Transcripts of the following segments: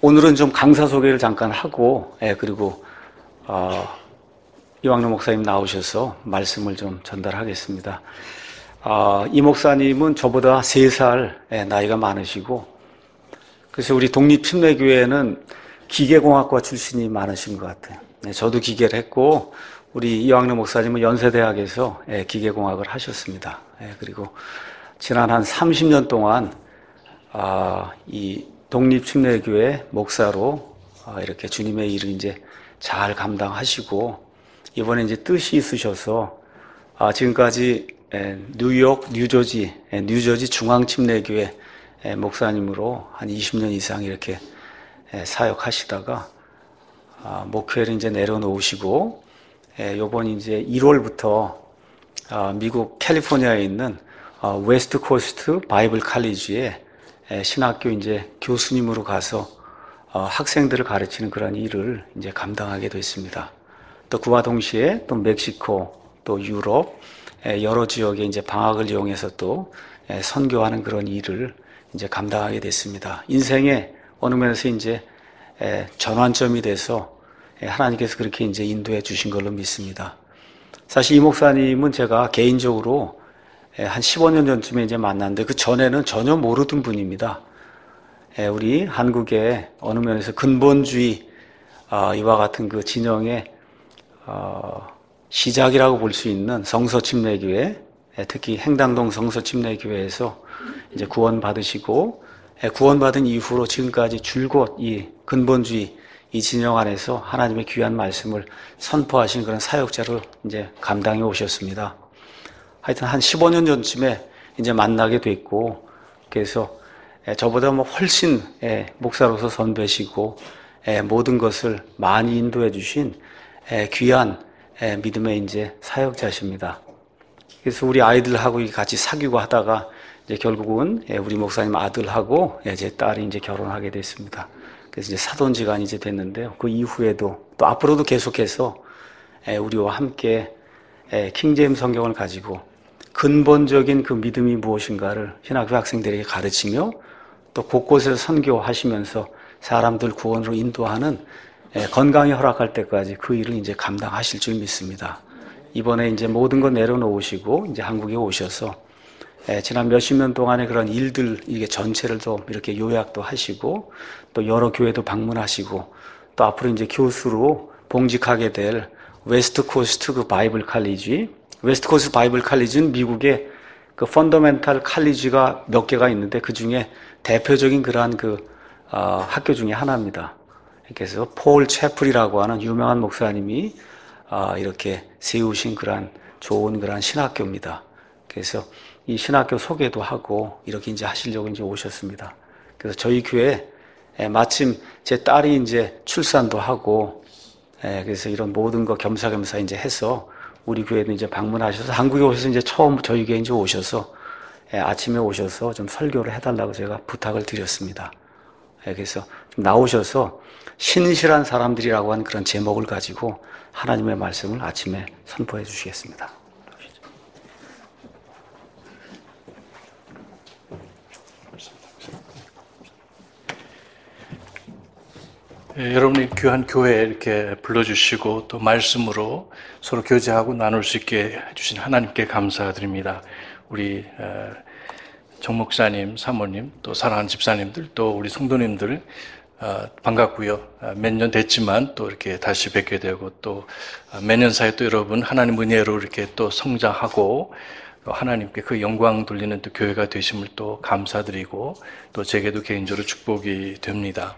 오늘은 좀 강사 소개를 잠깐 하고, 그리고 이왕래 목사님 나오셔서 말씀을 좀 전달하겠습니다. 이 목사님은 저보다 3살 나이가 많으시고, 그래서 우리 독립침례교회는 기계공학과 출신이 많으신 것 같아요. 저도 기계를 했고, 우리 이왕래 목사님은 연세대학에서 기계공학을 하셨습니다. 그리고 지난 한 30년 동안 이 독립침례교회 목사로 이렇게 주님의 일을 이제 잘 감당하시고, 이번에 이제 뜻이 있으셔서 지금까지 뉴욕, 뉴저지 중앙침례교회 목사님으로 한 20년 이상 이렇게 사역하시다가 목회를 이제 내려놓으시고, 요번 이제 1월부터 미국 캘리포니아에 있는 웨스트 코스트 바이블 칼리지에 신학교 이제 교수님으로 가서 학생들을 가르치는 그런 일을 이제 감당하게 됐습니다. 또 그와 동시에 또 멕시코, 또 유럽 여러 지역에 이제 방학을 이용해서 또 선교하는 그런 일을 이제 감당하게 됐습니다. 인생의 어느 면에서 이제 전환점이 돼서 하나님께서 그렇게 이제 인도해 주신 걸로 믿습니다. 사실 이 목사님은 제가 개인적으로 한 15년 전쯤에 이제 만났는데, 그 전에는 전혀 모르던 분입니다. 우리 한국의 어느 면에서 근본주의 이와 같은 그 진영의 시작이라고 볼 수 있는 성서침례교회, 특히 행당동 성서침례교회에서 이제 구원받으시고, 구원받은 이후로 지금까지 줄곧 이 근본주의 이 진영 안에서 하나님의 귀한 말씀을 선포하신 그런 사역자로 이제 감당해 오셨습니다. 하여튼 한 15년 전쯤에 이제 만나게 됐고, 그래서 저보다 뭐 훨씬 목사로서 선배시고 모든 것을 많이 인도해 주신 귀한 믿음의 이제 사역자십니다. 그래서 우리 아이들하고 같이 사귀고 하다가 이제 결국은 우리 목사님 아들하고 제 딸이 이제 결혼하게 됐습니다. 그래서 이제 사돈지간이 이제 됐는데요. 그 이후에도 또 앞으로도 계속해서 우리와 함께 킹제임스 성경을 가지고 근본적인 그 믿음이 무엇인가를 신학교 학생들에게 가르치며 또 곳곳에서 선교하시면서 사람들 구원으로 인도하는, 건강이 허락할 때까지 그 일을 이제 감당하실 줄 믿습니다. 이번에 이제 모든 거 내려놓으시고 이제 한국에 오셔서 지난 몇십 년 동안의 그런 일들 이게 전체를 또 이렇게 요약도 하시고, 또 여러 교회도 방문하시고, 또 앞으로 이제 교수로 봉직하게 될 웨스트 코스트 그 바이블 칼리지, 웨스트 코스트 바이블 칼리지는 미국의 그 펀더멘탈 칼리지가 몇 개가 있는데 그 중에 대표적인 그러한 그 학교 중에 하나입니다. 그래서 폴 채플이라고 하는 유명한 목사님이 이렇게 세우신 그러한 좋은 그러한 신학교입니다. 그래서 이 신학교 소개도 하고 이렇게 이제 하시려고 이제 오셨습니다. 그래서 저희 교회 마침 제 딸이 이제 출산도 하고, 그래서 이런 모든 거 겸사겸사 이제 해서 우리 교회도 이제 방문하셔서 한국에 오셔서 이제 처음 저희 교회에 이제 오셔서 아침에 오셔서 좀 설교를 해달라고 제가 부탁을 드렸습니다. 그래서 좀 나오셔서 신실한 사람들이라고 하는 그런 제목을 가지고 하나님의 말씀을 아침에 선포해 주시겠습니다. 여러분이 귀한 교회에 이렇게 불러주시고 또 말씀으로 서로 교제하고 나눌 수 있게 해주신 하나님께 감사드립니다. 우리 정 목사님, 사모님, 또 사랑하는 집사님들, 또 우리 성도님들 반갑고요. 몇 년 됐지만 또 이렇게 다시 뵙게 되고, 또 몇 년 사이에 또 여러분 하나님 은혜로 이렇게 또 성장하고 하나님께 그 영광 돌리는 또 교회가 되심을 또 감사드리고, 또 제게도 개인적으로 축복이 됩니다.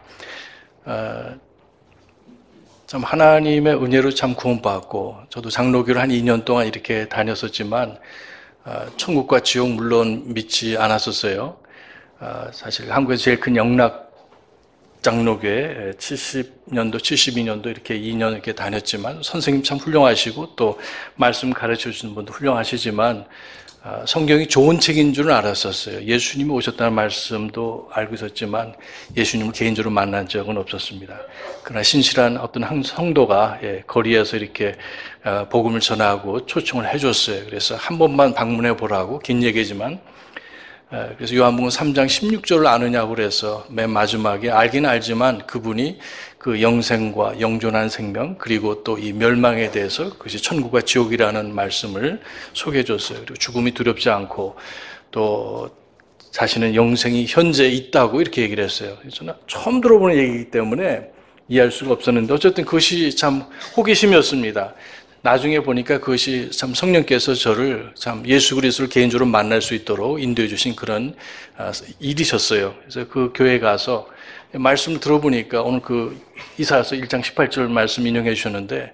참 하나님의 은혜로 참 구원받고, 저도 장로교를 한 2년 동안 이렇게 다녔었지만 천국과 지옥 물론 믿지 않았었어요. 사실 한국에서 제일 큰 영락 장로교회 70년도, 72년도 이렇게 2년 이렇게 다녔지만 선생님 참 훌륭하시고 또 말씀 가르쳐 주시는 분도 훌륭하시지만 성경이 좋은 책인 줄은 알았었어요. 예수님이 오셨다는 말씀도 알고 있었지만 예수님을 개인적으로 만난 적은 없었습니다. 그러나 신실한 어떤 성도가 거리에서 이렇게 복음을 전하고 초청을 해줬어요. 그래서 한 번만 방문해 보라고, 긴 얘기지만 그래서 요한복음 3장 16절을 아느냐고 그래서 맨 마지막에 알긴 알지만 그분이 그 영생과 영존한 생명 그리고 또 이 멸망에 대해서 그것이 천국과 지옥이라는 말씀을 소개해 줬어요. 그리고 죽음이 두렵지 않고 또 자신은 영생이 현재 있다고 이렇게 얘기를 했어요. 저는 처음 들어보는 얘기이기 때문에 이해할 수가 없었는데 어쨌든 그것이 참 호기심이었습니다. 나중에 보니까 그것이 참 성령께서 저를 참 예수 그리스도를 개인적으로 만날 수 있도록 인도해 주신 그런 일이셨어요. 그래서 그 교회에 가서 말씀을 들어보니까 오늘 그 이사야서 1장 18절 말씀 인용해 주셨는데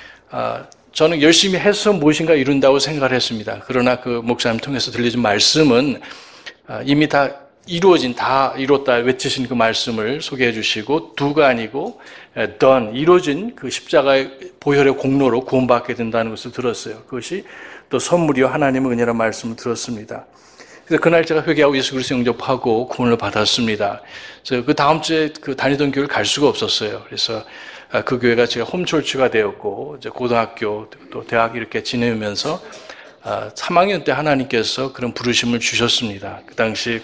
저는 열심히 해서 무엇인가 이룬다고 생각을 했습니다. 그러나 그 목사님 통해서 들려준 말씀은 이미 다 이루어진, 다 이뤘다 외치신 그 말씀을 소개해 주시고 두가 아니고 done, 이루어진 그 십자가의 보혈의 공로로 구원받게 된다는 것을 들었어요. 그것이 또 선물이요 하나님의 은혜라는 말씀을 들었습니다. 그래서 그날 제가 회개하고 예수 그리스도 영접하고 구원을 받았습니다. 그래서 그 다음 주에 그 다니던 교회를 갈 수가 없었어요. 그래서 그 교회가 제가 홈철치가 되었고 이제 고등학교 또 대학 이렇게 지내면서 3학년 때 하나님께서 그런 부르심을 주셨습니다. 그 당시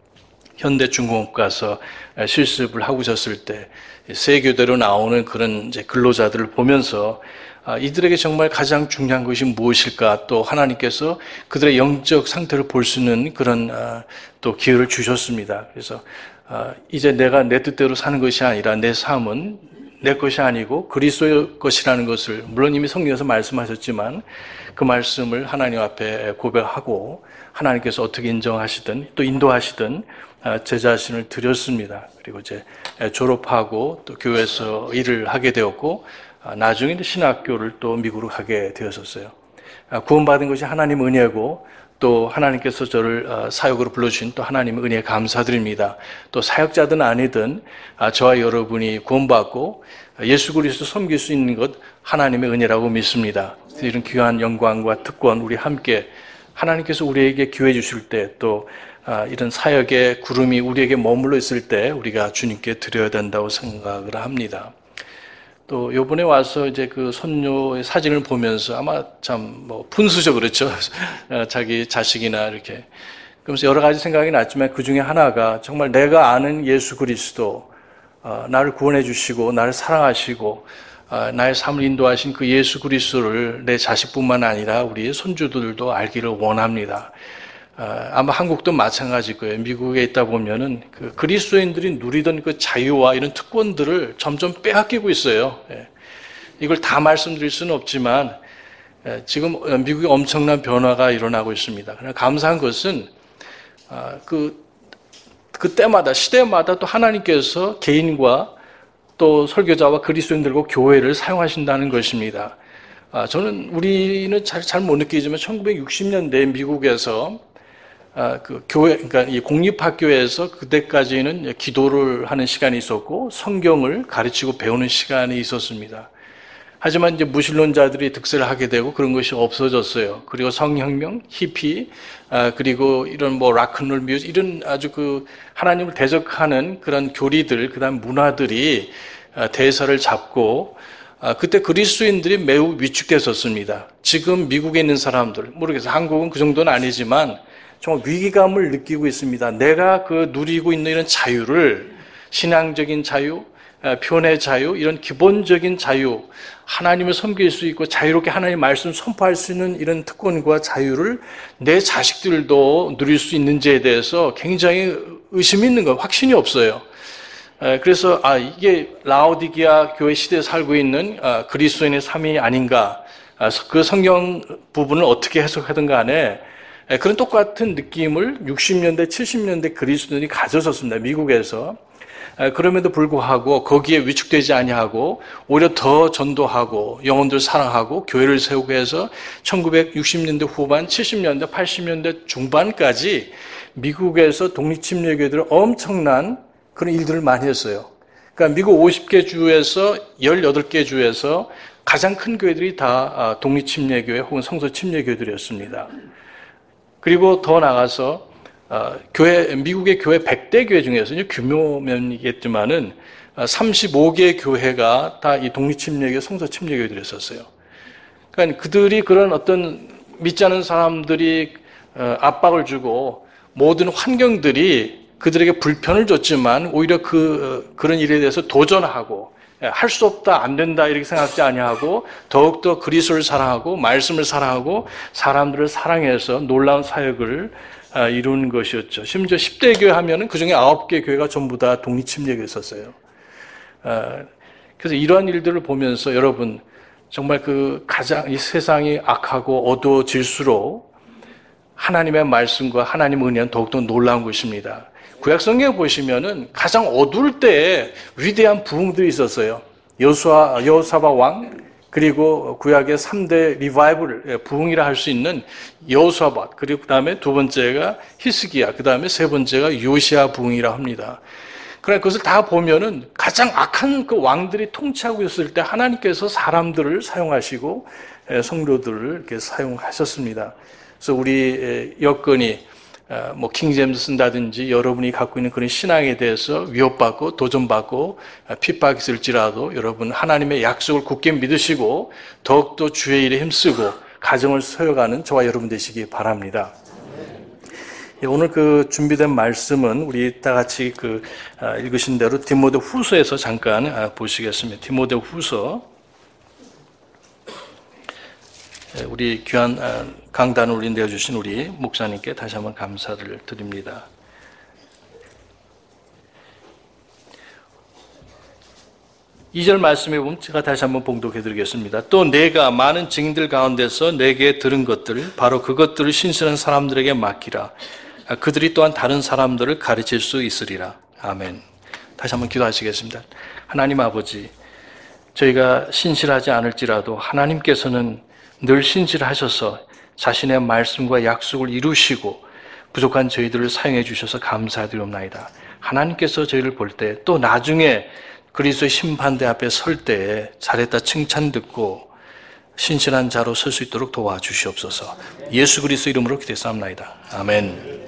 현대중공업 가서 실습을 하고 있었을 때 세교대로 나오는 그런 이제 근로자들을 보면서 이들에게 정말 가장 중요한 것이 무엇일까 또 하나님께서 그들의 영적 상태를 볼 수 있는 그런 또 기회를 주셨습니다. 그래서 이제 내가 내 뜻대로 사는 것이 아니라 내 삶은 내 것이 아니고 그리스도의 것이라는 것을 물론 이미 성경에서 말씀하셨지만 그 말씀을 하나님 앞에 고백하고 하나님께서 어떻게 인정하시든 또 인도하시든 제 자신을 드렸습니다. 그리고 이제 졸업하고 또 교회에서 일을 하게 되었고 나중에 신학교를 또 미국으로 가게 되었었어요. 구원받은 것이 하나님의 은혜고 또 하나님께서 저를 사역으로 불러주신 또 하나님의 은혜에 감사드립니다. 또 사역자든 아니든 저와 여러분이 구원받고 예수 그리스도 섬길 수 있는 것 하나님의 은혜라고 믿습니다. 이런 귀한 영광과 특권 우리 함께 하나님께서 우리에게 기회 주실 때 또 이런 사역의 구름이 우리에게 머물러 있을 때 우리가 주님께 드려야 된다고 생각을 합니다. 또 요번에 와서 이제 그 손녀의 사진을 보면서 아마 참 뭐 분수죠, 그렇죠? 자기 자식이나 이렇게. 그러면서 여러 가지 생각이 났지만 그 중에 하나가 정말 내가 아는 예수 그리스도, 나를 구원해 주시고 나를 사랑하시고 나의 삶을 인도하신 그 예수 그리스도를 내 자식뿐만 아니라 우리 손주들도 알기를 원합니다. 아마 한국도 마찬가지일 거예요. 미국에 있다 보면은 그 그리스도인들이 누리던 그 자유와 이런 특권들을 점점 빼앗기고 있어요. 이걸 다 말씀드릴 수는 없지만 지금 미국에 엄청난 변화가 일어나고 있습니다. 그러나 감사한 것은 그때마다 시대마다 또 하나님께서 개인과 또 설교자와 그리스도인들과 교회를 사용하신다는 것입니다. 저는 우리는 잘 못 느끼지만 1960년대 미국에서 그 교회, 그러니까 이 공립학교에서 그때까지는 기도를 하는 시간이 있었고 성경을 가르치고 배우는 시간이 있었습니다. 하지만 이제 무신론자들이 득세를 하게 되고 그런 것이 없어졌어요. 그리고 성혁명, 히피, 그리고 이런 뭐 락큰롤 뮤직, 이런 아주 그 하나님을 대적하는 그런 교리들, 그다음 문화들이 대사를 잡고 그때 그리스도인들이 매우 위축됐었습니다. 지금 미국에 있는 사람들, 모르겠어요. 한국은 그 정도는 아니지만 정말 위기감을 느끼고 있습니다. 내가 그 누리고 있는 이런 자유를 신앙적인 자유, 표현의 자유, 이런 기본적인 자유, 하나님을 섬길 수 있고 자유롭게 하나님 말씀 선포할 수 있는 이런 특권과 자유를 내 자식들도 누릴 수 있는지에 대해서 굉장히 의심이 있는 거, 확신이 없어요. 그래서 이게 라오디게아 교회 시대에 살고 있는 그리스도인의 삶이 아닌가, 그 성경 부분을 어떻게 해석하든 간에 그런 똑같은 느낌을 60년대, 70년대 그리스도인이 가졌었습니다. 미국에서. 그럼에도 불구하고 거기에 위축되지 아니하고 오히려 더 전도하고 영혼들 사랑하고 교회를 세우고 해서 1960년대 후반, 70년대, 80년대 중반까지 미국에서 독립침례교회들은 엄청난 그런 일들을 많이 했어요. 그러니까 미국 50개 주에서 18개 주에서 가장 큰 교회들이 다 독립침례교회 혹은 성서침례교회들이었습니다. 그리고 더 나가서 미국의 교회 100대 교회 중에서 규모면이겠지만은 35개 교회가 다 이 독립침례교, 성서침례교회들이었어요. 그러니까 그들이 그런 어떤 믿지 않은 사람들이 압박을 주고 모든 환경들이 그들에게 불편을 줬지만 오히려 그런 일에 대해서 도전하고 할 수 없다, 안 된다 이렇게 생각하지 아니하고 더욱더 그리스도를 사랑하고 말씀을 사랑하고 사람들을 사랑해서 놀라운 사역을 이룬 것이었죠. 심지어 10대 교회 하면은 그중에 9개 교회가 전부 다 독립침례교에 있었어요. 그래서 이러한 일들을 보면서 여러분 정말 가장 이 세상이 악하고 어두워질수록 하나님의 말씀과 하나님의 은혜는 더욱더 놀라운 것입니다. 구약성경에 보시면은 가장 어두울 때에 위대한 부흥들이 있었어요. 여호사밧 왕, 그리고 구약의 3대 리바이벌, 부흥이라 할 수 있는 여호사밧, 그리고 그 다음에 두 번째가 히스기야, 그 다음에 세 번째가 요시야 부흥이라 합니다. 그러나 그것을 다 보면은 가장 악한 그 왕들이 통치하고 있을 때 하나님께서 사람들을 사용하시고 성도들을 이렇게 사용하셨습니다. 그래서 우리 여건이 킹제임스 쓴다든지 여러분이 갖고 있는 그런 신앙에 대해서 위협받고 도전받고 핍박했을지라도 여러분 하나님의 약속을 굳게 믿으시고 더욱더 주의 일에 힘쓰고 가정을 세워가는 저와 여러분 되시기 바랍니다. 오늘 준비된 말씀은 우리 다 같이 읽으신 대로 디모데후서에서 잠깐 보시겠습니다. 디모데후서. 우리 귀한 강단을 우리 내어주신 우리 목사님께 다시 한번 감사를 드립니다. 이 절 말씀에 보면 제가 다시 한번 봉독해 드리겠습니다. 또 내가 많은 증인들 가운데서 내게 들은 것들 바로 그것들을 신실한 사람들에게 맡기라. 그들이 또한 다른 사람들을 가르칠 수 있으리라. 아멘. 다시 한번 기도하시겠습니다. 하나님 아버지, 저희가 신실하지 않을지라도 하나님께서는 늘 신실하셔서 자신의 말씀과 약속을 이루시고 부족한 저희들을 사용해 주셔서 감사드리옵나이다. 하나님께서 저희를 볼 때 또 나중에 그리스도의 심판대 앞에 설 때에 잘했다 칭찬 듣고 신실한 자로 설 수 있도록 도와주시옵소서. 예수 그리스도 이름으로 기도했사옵나이다. 아멘.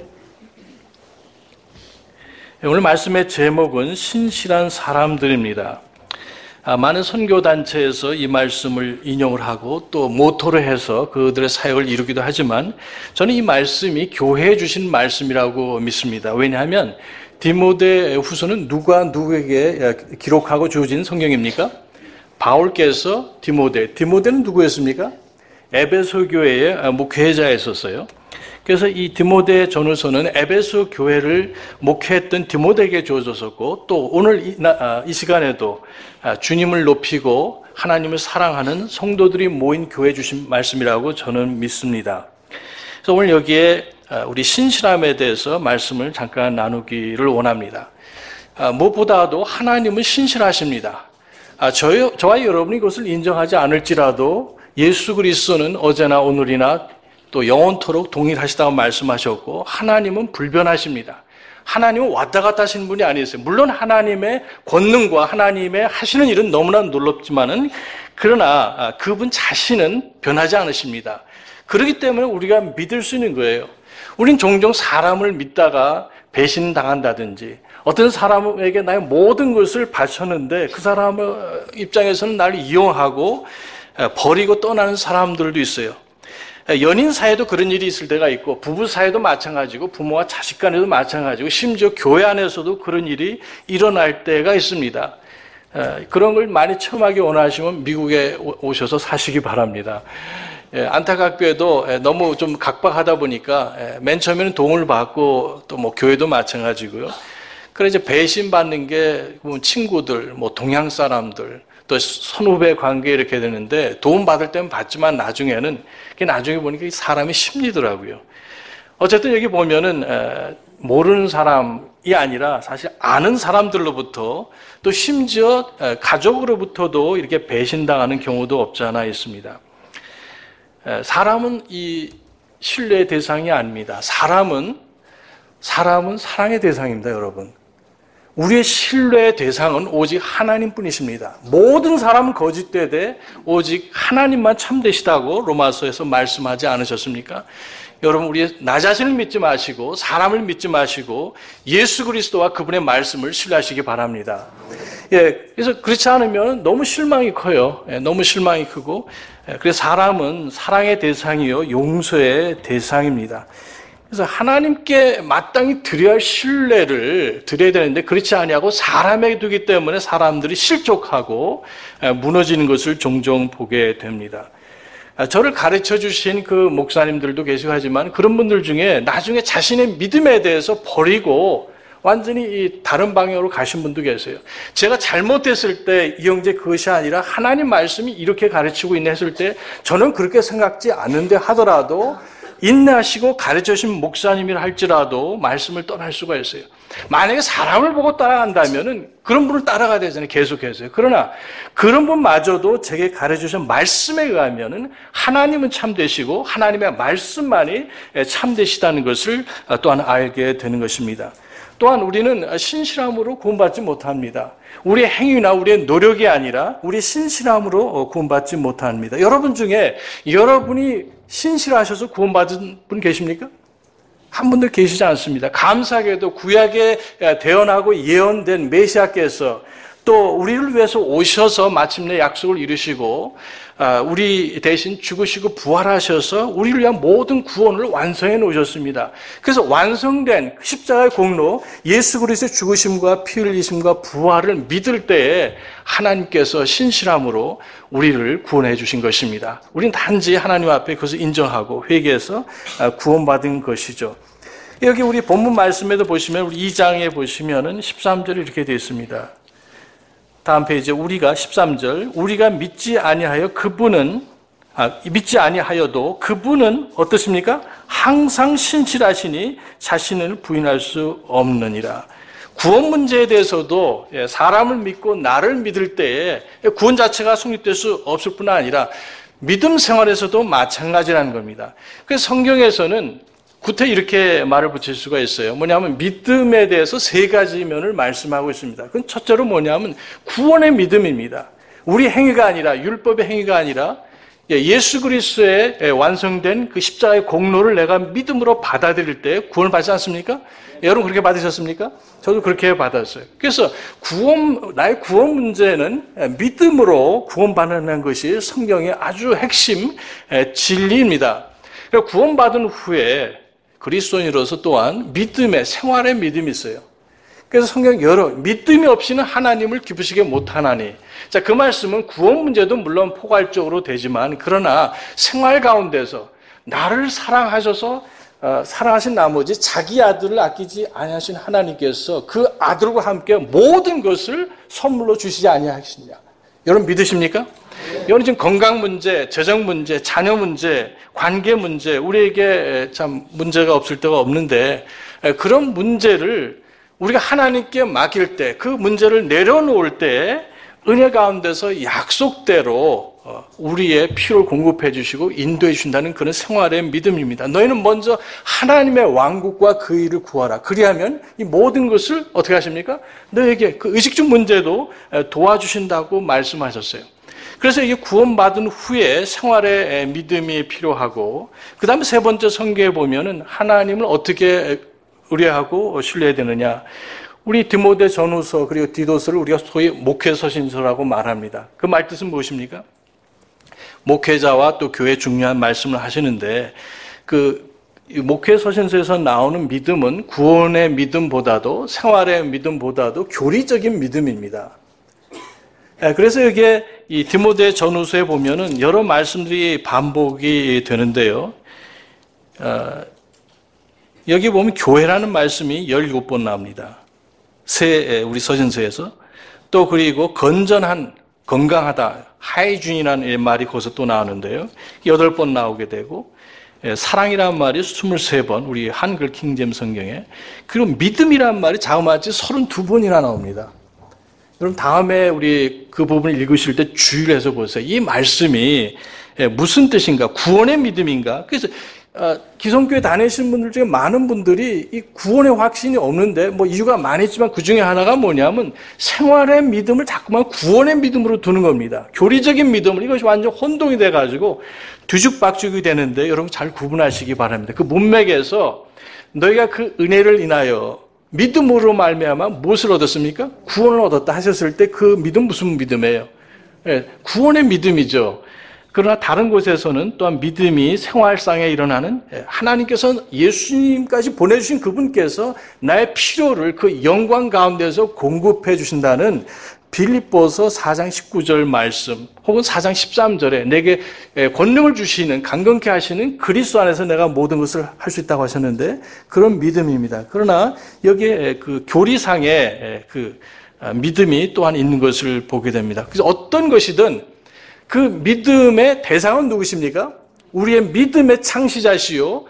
오늘 말씀의 제목은 신실한 사람들입니다. 많은 선교단체에서 이 말씀을 인용을 하고 또 모토로 해서 그들의 사역을 이루기도 하지만 저는 이 말씀이 교회에 주신 말씀이라고 믿습니다. 왜냐하면 디모데후서는 누가 누구에게 기록하고 주어진 성경입니까? 바울께서 디모데는 누구였습니까? 에베소 교회의 목회자였었어요. 그래서 이 디모데 전후서는 에베소 교회를 목회했던 디모데에게 주어졌었고 또 오늘 이 시간에도 주님을 높이고 하나님을 사랑하는 성도들이 모인 교회 주신 말씀이라고 저는 믿습니다. 그래서 오늘 여기에 우리 신실함에 대해서 말씀을 잠깐 나누기를 원합니다. 무엇보다도 하나님은 신실하십니다. 저와 여러분이 그것을 인정하지 않을지라도 예수 그리스도는 어제나 오늘이나 또 영원토록 동일하시다고 말씀하셨고 하나님은 불변하십니다. 하나님은 왔다 갔다 하시는 분이 아니었어요. 물론 하나님의 권능과 하나님의 하시는 일은 너무나 놀랍지만은 그러나 그분 자신은 변하지 않으십니다. 그렇기 때문에 우리가 믿을 수 있는 거예요. 우린 종종 사람을 믿다가 배신당한다든지 어떤 사람에게 나의 모든 것을 바쳤는데 그 사람의 입장에서는 나를 이용하고 버리고 떠나는 사람들도 있어요. 연인 사이에도 그런 일이 있을 때가 있고 부부 사이에도 마찬가지고 부모와 자식 간에도 마찬가지고 심지어 교회 안에서도 그런 일이 일어날 때가 있습니다. 그런 걸 많이 체험하기 원하시면 미국에 오셔서 사시기 바랍니다. 안타깝게도 너무 좀 각박하다 보니까 맨 처음에는 도움을 받고 또 교회도 마찬가지고요. 그래 이제 배신받는 게 친구들, 동양 사람들, 또 선후배 관계 이렇게 되는데 도움 받을 때는 받지만 나중에 보니까 사람의 심리더라고요. 어쨌든 여기 보면은 모르는 사람이 아니라 사실 아는 사람들로부터 또 심지어 가족으로부터도 이렇게 배신당하는 경우도 없지 않아 있습니다. 사람은 이 신뢰의 대상이 아닙니다. 사람은 사랑의 대상입니다, 여러분. 우리의 신뢰의 대상은 오직 하나님뿐이십니다. 모든 사람은 거짓되되 오직 하나님만 참되시다고 로마서에서 말씀하지 않으셨습니까? 여러분, 우리 나 자신을 믿지 마시고 사람을 믿지 마시고 예수 그리스도와 그분의 말씀을 신뢰하시기 바랍니다. 그래서 그렇지 않으면 너무 실망이 커요. 너무 실망이 크고 그래서 사람은 사랑의 대상이요 용서의 대상입니다. 그래서 하나님께 마땅히 드려야 할 신뢰를 드려야 되는데 그렇지 아니하고 사람에게 두기 때문에 사람들이 실족하고 무너지는 것을 종종 보게 됩니다. 저를 가르쳐 주신 그 목사님들도 계시고 하지만 그런 분들 중에 나중에 자신의 믿음에 대해서 버리고 완전히 다른 방향으로 가신 분도 계세요. 제가 잘못했을 때 이 형제 그것이 아니라 하나님 말씀이 이렇게 가르치고 있네 했을 때 저는 그렇게 생각지 않는데 하더라도 인내하시고 가르쳐주신 목사님이라 할지라도 말씀을 떠날 수가 있어요. 만약에 사람을 보고 따라간다면은 그런 분을 따라가야 되잖아요. 계속해서요. 그러나 그런 분마저도 제게 가르쳐주신 말씀에 의하면은 하나님은 참되시고 하나님의 말씀만이 참되시다는 것을 또한 알게 되는 것입니다. 또한 우리는 신실함으로 구원받지 못합니다. 우리의 행위나 우리의 노력이 아니라 우리의 신실함으로 구원받지 못합니다. 여러분 중에 여러분이 신실하셔서 구원받은 분 계십니까? 한 분도 계시지 않습니다. 감사하게도 구약에 대언하고 예언된 메시아께서 또 우리를 위해서 오셔서 마침내 약속을 이루시고 우리 대신 죽으시고 부활하셔서 우리를 위한 모든 구원을 완성해 놓으셨습니다. 그래서 완성된 십자가의 공로 예수 그리스도의 죽으심과 피 흘리심과 부활을 믿을 때에 하나님께서 신실함으로 우리를 구원해 주신 것입니다. 우리는 단지 하나님 앞에 그것을 인정하고 회개해서 구원받은 것이죠. 여기 우리 본문 말씀에도 보시면 우리 2장에 보시면은 13절에 이렇게 되어 있습니다. 다음 페이지에 우리가 13절 우리가 믿지 아니하여도 그분은 어떻습니까? 항상 신실하시니 자신을 부인할 수 없느니라. 구원 문제에 대해서도 사람을 믿고 나를 믿을 때에 구원 자체가 성립될 수 없을 뿐 아니라 믿음 생활에서도 마찬가지라는 겁니다. 그래서 성경에서는 구태 이렇게 말을 붙일 수가 있어요. 뭐냐면 믿음에 대해서 세 가지 면을 말씀하고 있습니다. 그건 첫째로 뭐냐면 구원의 믿음입니다. 우리 행위가 아니라 율법의 행위가 아니라 예수 그리스도의 완성된 그 십자가의 공로를 내가 믿음으로 받아들일 때 구원을 받지 않습니까? 여러분 그렇게 받으셨습니까? 저도 그렇게 받았어요. 그래서 나의 구원 문제는 믿음으로 구원받는 것이 성경의 아주 핵심 진리입니다. 구원받은 후에 그리스도인으로서 또한 믿음의 생활의 믿음이 있어요. 그래서 성경 믿음이 없이는 하나님을 기쁘시게 못하나니. 자, 그 말씀은 구원 문제도 물론 포괄적으로 되지만 그러나 생활 가운데서 나를 사랑하셔서 사랑하신 나머지 자기 아들을 아끼지 아니하신 하나님께서 그 아들과 함께 모든 것을 선물로 주시지 아니하시느냐. 여러분 믿으십니까? 여러분 지금 건강 문제, 재정 문제, 자녀 문제, 관계 문제, 우리에게 참 문제가 없을 때가 없는데 그런 문제를 우리가 하나님께 맡길 때 그 문제를 내려놓을 때 은혜 가운데서 약속대로 우리의 필요를 공급해 주시고 인도해 주신다는 그런 생활의 믿음입니다. 너희는 먼저 하나님의 왕국과 그 일을 구하라. 그리하면 이 모든 것을 어떻게 하십니까? 너에게 그 의식주 문제도 도와주신다고 말씀하셨어요. 그래서 이게 구원받은 후에 생활의 믿음이 필요하고 그 다음에 세 번째 성경에 보면은 하나님을 어떻게 의뢰하고 신뢰해야 되느냐. 우리 디모데 전후서 그리고 디도서를 우리가 소위 목회서신서라고 말합니다. 그 말 뜻은 무엇입니까? 목회자와 또 교회 중요한 말씀을 하시는데 그 목회서신서에서 나오는 믿음은 구원의 믿음보다도 생활의 믿음보다도 교리적인 믿음입니다. 그래서 이게 이 디모데 전후서에 보면은 여러 말씀들이 반복이 되는데요. 여기 보면 교회라는 말씀이 17번 나옵니다. 우리 서신서에서. 또 그리고 건전한, 건강하다, 하이준이라는 말이 거기서 또 나오는데요. 8번 나오게 되고, 사랑이라는 말이 23번, 우리 한글 킹제임 성경에. 그리고 믿음이라는 말이 자그마치 32번이나 나옵니다. 여러분 다음에 우리 그 부분을 읽으실 때 주의를 해서 보세요. 이 말씀이 무슨 뜻인가? 구원의 믿음인가? 그래서 기성교회 다니시는 분들 중에 많은 분들이 이 구원의 확신이 없는데 뭐 이유가 많이 있지만 그 중에 하나가 뭐냐면 생활의 믿음을 자꾸만 구원의 믿음으로 두는 겁니다. 교리적인 믿음을 이것이 완전 혼동이 돼가지고 뒤죽박죽이 되는데 여러분 잘 구분하시기 바랍니다. 그 문맥에서 너희가 그 은혜를 인하여 믿음으로 말미암아 무엇을 얻었습니까? 구원을 얻었다 하셨을 때 그 믿음 무슨 믿음이에요? 구원의 믿음이죠. 그러나 다른 곳에서는 또한 믿음이 생활상에 일어나는 하나님께서 예수님까지 보내주신 그분께서 나의 필요를 그 영광 가운데서 공급해 주신다는 빌립보서 4장 19절 말씀 혹은 4장 13절에 내게 권능을 주시는 강건케 하시는 그리스도 안에서 내가 모든 것을 할 수 있다고 하셨는데 그런 믿음입니다. 그러나 여기에 그 교리상의 그 믿음이 또한 있는 것을 보게 됩니다. 그래서 어떤 것이든 그 믿음의 대상은 누구십니까? 우리의 믿음의 창시자시요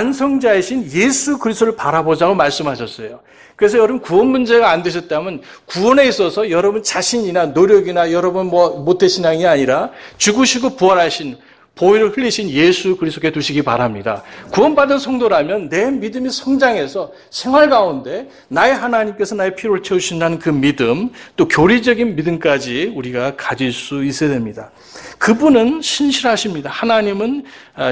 완성자이신 예수 그리스도를 바라보자고 말씀하셨어요. 그래서 여러분 구원 문제가 안 되셨다면 구원에 있어서 여러분 자신이나 노력이나 여러분 모태신앙이 아니라 죽으시고 부활하신 보혈을 흘리신 예수 그리스도께 두시기 바랍니다. 구원받은 성도라면 내 믿음이 성장해서 생활 가운데 나의 하나님께서 나의 필요를 채우신다는 그 믿음, 또 교리적인 믿음까지 우리가 가질 수 있어야 됩니다. 그분은 신실하십니다. 하나님은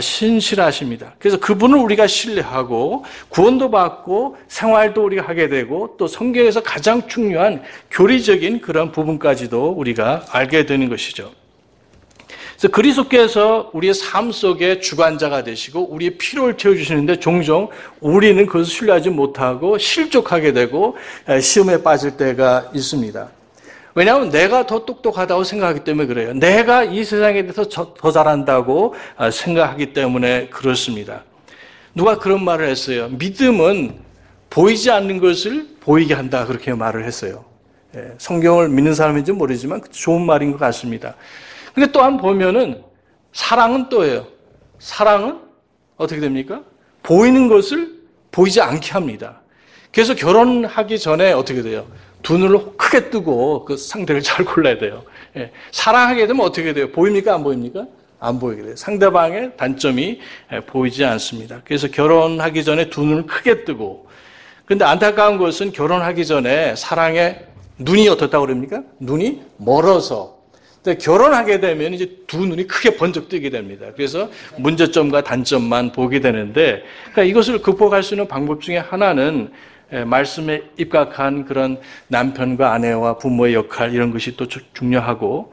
신실하십니다. 그래서 그분을 우리가 신뢰하고 구원도 받고 생활도 우리가 하게 되고 또 성경에서 가장 중요한 교리적인 그런 부분까지도 우리가 알게 되는 것이죠. 그래서 그리스도께서 우리의 삶 속에 주관자가 되시고 우리의 필요를 채워주시는데 종종 우리는 그것을 신뢰하지 못하고 실족하게 되고 시험에 빠질 때가 있습니다. 왜냐하면 내가 더 똑똑하다고 생각하기 때문에 그래요. 내가 이 세상에 대해서 더 잘한다고 생각하기 때문에 그렇습니다. 누가 그런 말을 했어요. 믿음은 보이지 않는 것을 보이게 한다 그렇게 말을 했어요. 성경을 믿는 사람인지 모르지만 좋은 말인 것 같습니다. 근데 또한 보면은 사랑은 또예요. 사랑은 어떻게 됩니까? 보이는 것을 보이지 않게 합니다. 그래서 결혼하기 전에 어떻게 돼요? 두 눈을 크게 뜨고 그 상대를 잘 골라야 돼요. 사랑하게 되면 어떻게 돼요? 보입니까? 안 보입니까? 안 보이게 돼요. 상대방의 단점이 보이지 않습니다. 그래서 결혼하기 전에 두 눈을 크게 뜨고 그런데 안타까운 것은 결혼하기 전에 사랑의 눈이 어떻다고 그럽니까? 눈이 멀어서 결혼하게 되면 이제 두 눈이 크게 번쩍 뜨게 됩니다. 그래서 문제점과 단점만 보게 되는데, 그러니까 이것을 극복할 수 있는 방법 중에 하나는 말씀에 입각한 그런 남편과 아내와 부모의 역할 이런 것이 또 중요하고,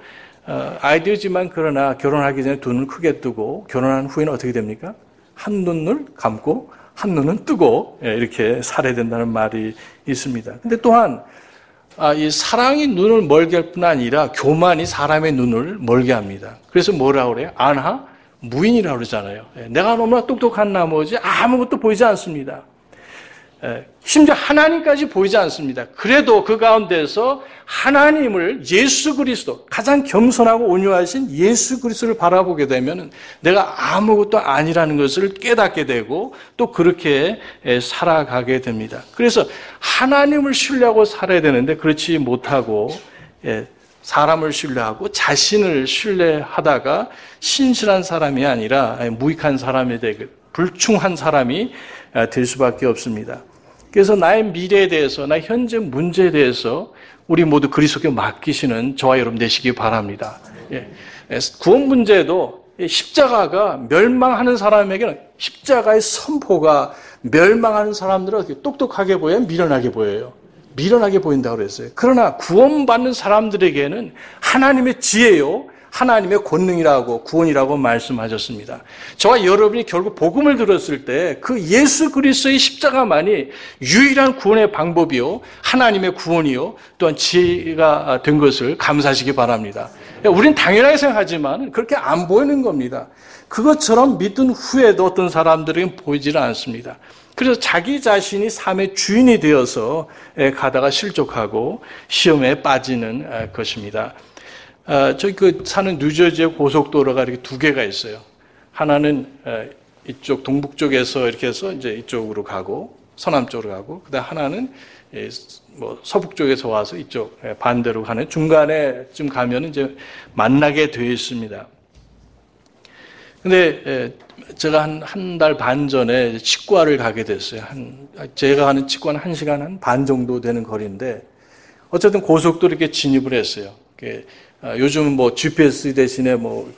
아이디어지만 그러나 결혼하기 전에 두 눈을 크게 뜨고 결혼한 후에는 어떻게 됩니까? 한 눈을 감고 한 눈은 뜨고 이렇게 살아야 된다는 말이 있습니다. 근데 또한 이 사랑이 눈을 멀게 할 뿐 아니라 교만이 사람의 눈을 멀게 합니다. 그래서 뭐라고 그래요? 안하 무인이라고 그러잖아요. 내가 너무나 똑똑한 나머지 아무것도 보이지 않습니다. 심지어 하나님까지 보이지 않습니다. 그래도 그 가운데서 하나님을 예수 그리스도 가장 겸손하고 온유하신 예수 그리스도를 바라보게 되면 내가 아무것도 아니라는 것을 깨닫게 되고 또 그렇게 살아가게 됩니다. 그래서 하나님을 신뢰하고 살아야 되는데 그렇지 못하고 사람을 신뢰하고 자신을 신뢰하다가 신실한 사람이 아니라 무익한 사람이 되고 불충한 사람이 될 수밖에 없습니다. 그래서 나의 미래에 대해서, 나의 현재 문제에 대해서 우리 모두 그리스도께 맡기시는 저와 여러분 되시기 바랍니다. 구원 문제도 십자가가 멸망하는 사람에게는 십자가의 선포가 멸망하는 사람들은 어떻게 똑똑하게 보여요? 미련하게 보여요? 미련하게 보인다고 그랬어요. 그러나 구원받는 사람들에게는 하나님의 지혜요, 하나님의 권능이라고 구원이라고 말씀하셨습니다. 저와 여러분이 결국 복음을 들었을 때 그 예수 그리스도의 십자가만이 유일한 구원의 방법이요, 하나님의 구원이요, 또한 지혜가 된 것을 감사하시기 바랍니다. 우리는 당연하게 생각하지만 그렇게 안 보이는 겁니다. 그것처럼 믿은 후에도 어떤 사람들은 보이지는 않습니다. 그래서 자기 자신이 삶의 주인이 되어서 가다가 실족하고 시험에 빠지는 것입니다. 저희 사는 뉴저지의 고속도로가 이렇게 두 개가 있어요. 하나는 이쪽 동북쪽에서 이렇게 해서 이제 이쪽으로 가고 서남쪽으로 가고, 그다음 하나는 서북 쪽에서 와서 이쪽 반대로 가는 중간에쯤 가면 이제 만나게 되어 있습니다. 근데 제가 한 달 반 전에 치과를 가게 됐어요. 제가 가는 치과는 1시간 반 정도 되는 거리인데 어쨌든 고속도로 이렇게 진입을 했어요. 요즘 GPS 대신에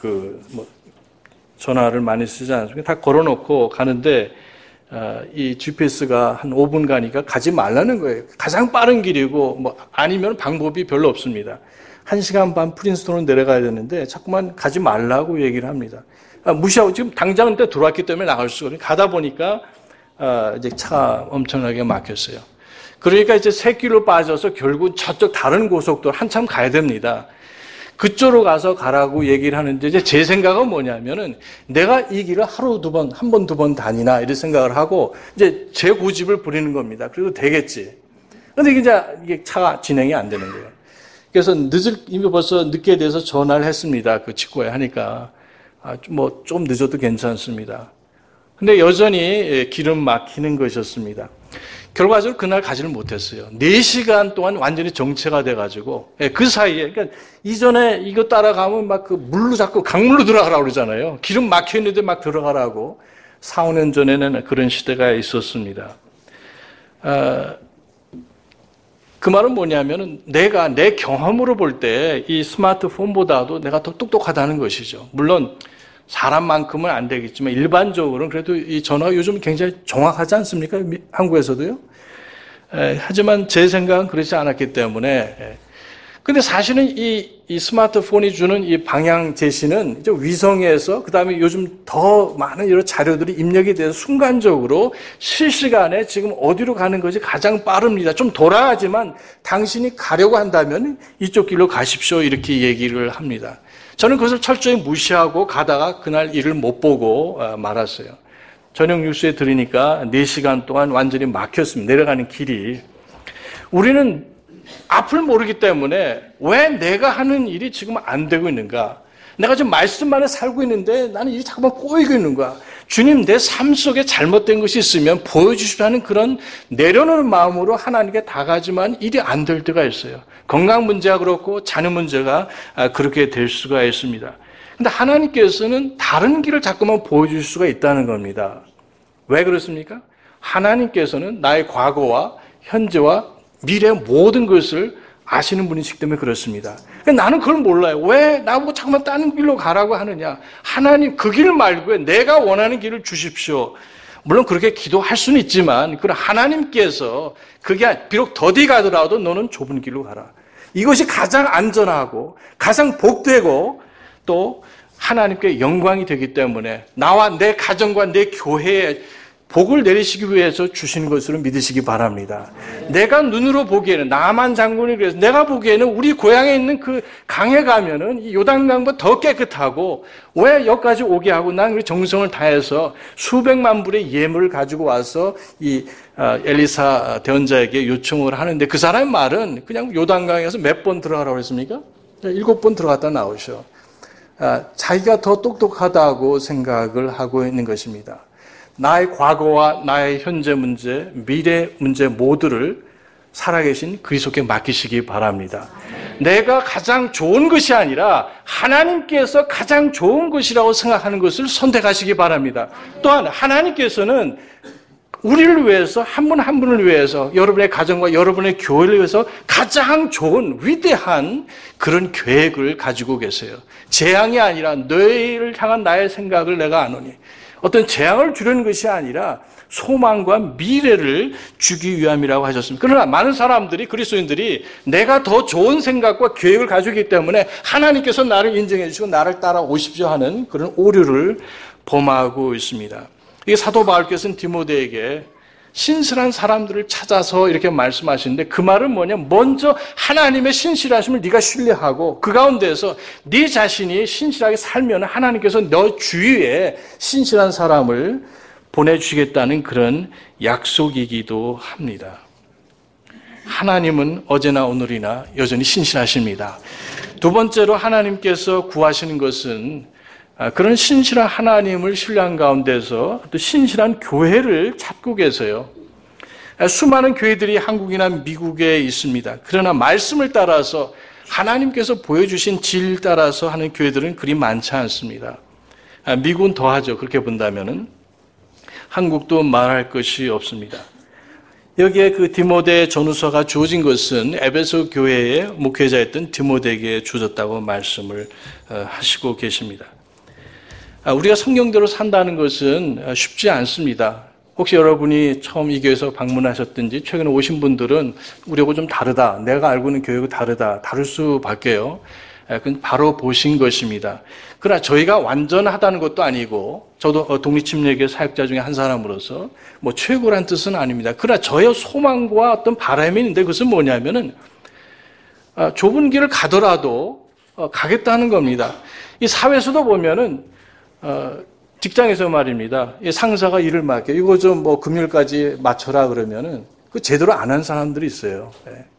전화를 많이 쓰지 않습니까? 다 걸어놓고 가는데 이 GPS가 한 5분 가니까 가지 말라는 거예요. 가장 빠른 길이고 아니면 방법이 별로 없습니다. 1시간 반 프린스턴으로 내려가야 되는데 자꾸만 가지 말라고 얘기를 합니다. 무시하고 지금 당장 때 들어왔기 때문에 나갈 수가 없어요. 가다 보니까 이제 차가 엄청나게 막혔어요. 그러니까 이제 새길로 빠져서 결국 저쪽 다른 고속도로 한참 가야 됩니다. 그쪽으로 가서 가라고 얘기를 하는데 이제 제 생각은 뭐냐면은 내가 이 길을 하루 두 번, 한 번, 두 번 다니나 이런 생각을 하고 이제 제 고집을 부리는 겁니다. 그래도 되겠지. 근데 이게 차가 진행이 안 되는 거예요. 그래서 이미 벌써 늦게 돼서 전화를 했습니다. 그 직구에 하니까 뭐 좀 늦어도 괜찮습니다. 근데 여전히 길은 막히는 것이었습니다. 결과적으로 그날 가지를 못했어요. 4시간 동안 완전히 정체가 돼가지고, 그 사이에, 그러니까 이전에 이거 따라가면 막 그 물로 자꾸 강물로 들어가라고 그러잖아요. 기름 막혀있는데 막 들어가라고. 4, 5년 전에는 그런 시대가 있었습니다. 그 말은 뭐냐면은 내가 내 경험으로 볼 때 이 스마트폰보다도 내가 더 똑똑하다는 것이죠. 물론 사람만큼은 안 되겠지만 일반적으로는 그래도 이 전화가 요즘 굉장히 정확하지 않습니까? 한국에서도요. 하지만 제 생각은 그렇지 않았기 때문에. 근데 사실은 이 스마트폰이 주는 이 방향 제시는 이제 위성에서 그다음에 요즘 더 많은 여러 자료들이 입력이 돼서 순간적으로 실시간에 지금 어디로 가는 것이 가장 빠릅니다. 좀 돌아가지만 당신이 가려고 한다면 이쪽 길로 가십시오. 이렇게 얘기를 합니다. 저는 그것을 철저히 무시하고 가다가 그날 일을 못 보고 말았어요. 저녁 뉴스에 들으니까 4시간 동안 완전히 막혔습니다. 내려가는 길이. 우리는 앞을 모르기 때문에 왜 내가 하는 일이 지금 안 되고 있는가? 내가 지금 말씀만에 살고 있는데 나는 일이 자꾸만 꼬이고 있는 거야. 주님, 내 삶 속에 잘못된 것이 있으면 보여주시라는 그런 내려놓는 마음으로 하나님께 다가지만 일이 안 될 때가 있어요. 건강 문제가 그렇고 자녀 문제가 그렇게 될 수가 있습니다. 근데 하나님께서는 다른 길을 자꾸만 보여줄 수가 있다는 겁니다. 왜 그렇습니까? 하나님께서는 나의 과거와 현재와 미래의 모든 것을 아시는 분이시기 때문에 그렇습니다. 나는 그걸 몰라요. 왜 나보고 자꾸만 다른 길로 가라고 하느냐. 하나님 그 길 말고요. 내가 원하는 길을 주십시오. 물론 그렇게 기도할 수는 있지만 그런 하나님께서 그게 비록 더디 가더라도 너는 좁은 길로 가라. 이것이 가장 안전하고 가장 복되고 또 하나님께 영광이 되기 때문에 나와 내 가정과 내 교회에 복을 내리시기 위해서 주시는 것으로 믿으시기 바랍니다. 내가 눈으로 보기에는 나만 장군이 그래서 내가 보기에는 우리 고향에 있는 그 강에 가면은 이 요단강보다 더 깨끗하고 왜 여기까지 오게 하고 난 그 정성을 다해서 수백만 불의 예물을 가지고 와서 이 엘리사 대언자에게 요청을 하는데 그 사람의 말은 그냥 요단강에서 몇 번 들어가라고 했습니까? 7번 들어갔다 나오셔. 자기가 더 똑똑하다고 생각을 하고 있는 것입니다. 나의 과거와 나의 현재 문제, 미래 문제 모두를 살아계신 그리스도께 맡기시기 바랍니다. 내가 가장 좋은 것이 아니라 하나님께서 가장 좋은 것이라고 생각하는 것을 선택하시기 바랍니다. 또한 하나님께서는 우리를 위해서 한 분 한 분을 위해서 여러분의 가정과 여러분의 교회를 위해서 가장 좋은 위대한 그런 계획을 가지고 계세요. 재앙이 아니라 너희를 향한 나의 생각을 내가 아노니 어떤 재앙을 주려는 것이 아니라 소망과 미래를 주기 위함이라고 하셨습니다. 그러나 많은 사람들이 그리스도인들이 내가 더 좋은 생각과 계획을 가지고 있기 때문에 하나님께서 나를 인정해 주시고 나를 따라오십시오 하는 그런 오류를 범하고 있습니다. 이게 사도 바울께서는 디모데에게 신실한 사람들을 찾아서 이렇게 말씀하시는데 그 말은 뭐냐? 먼저 하나님의 신실하심을 네가 신뢰하고 그 가운데서 네 자신이 신실하게 살면 하나님께서 너 주위에 신실한 사람을 보내주시겠다는 그런 약속이기도 합니다. 하나님은 어제나 오늘이나 여전히 신실하십니다. 두 번째로 하나님께서 구하시는 것은 그런 신실한 하나님을 신뢰한 가운데서 또 신실한 교회를 찾고 계세요. 수많은 교회들이 한국이나 미국에 있습니다. 그러나 말씀을 따라서 하나님께서 보여주신 질 따라서 하는 교회들은 그리 많지 않습니다. 미국은 더하죠. 그렇게 본다면은 한국도 말할 것이 없습니다. 여기에 그 디모데 전후서가 주어진 것은 에베소 교회의 목회자였던 디모데에게 주어졌다고 말씀을 하시고 계십니다. 우리가 성경대로 산다는 것은 쉽지 않습니다. 혹시 여러분이 처음 이 교회에서 방문하셨든지 최근에 오신 분들은 우리하고 좀 다르다. 내가 알고 있는 교회하고 다르다. 다를 수밖에요. 그건 바로 보신 것입니다. 그러나 저희가 완전하다는 것도 아니고 저도 독립침례교회 사역자 중에 한 사람으로서 뭐 최고란 뜻은 아닙니다. 그러나 저의 소망과 어떤 바람이 있는데 그것은 뭐냐면은 좁은 길을 가더라도 가겠다는 겁니다. 이 사회에서도 보면은 직장에서 말입니다. 상사가 일을 맡겨 이거 좀 뭐 금요일까지 맞춰라 그러면은 그 제대로 안 한 사람들이 있어요.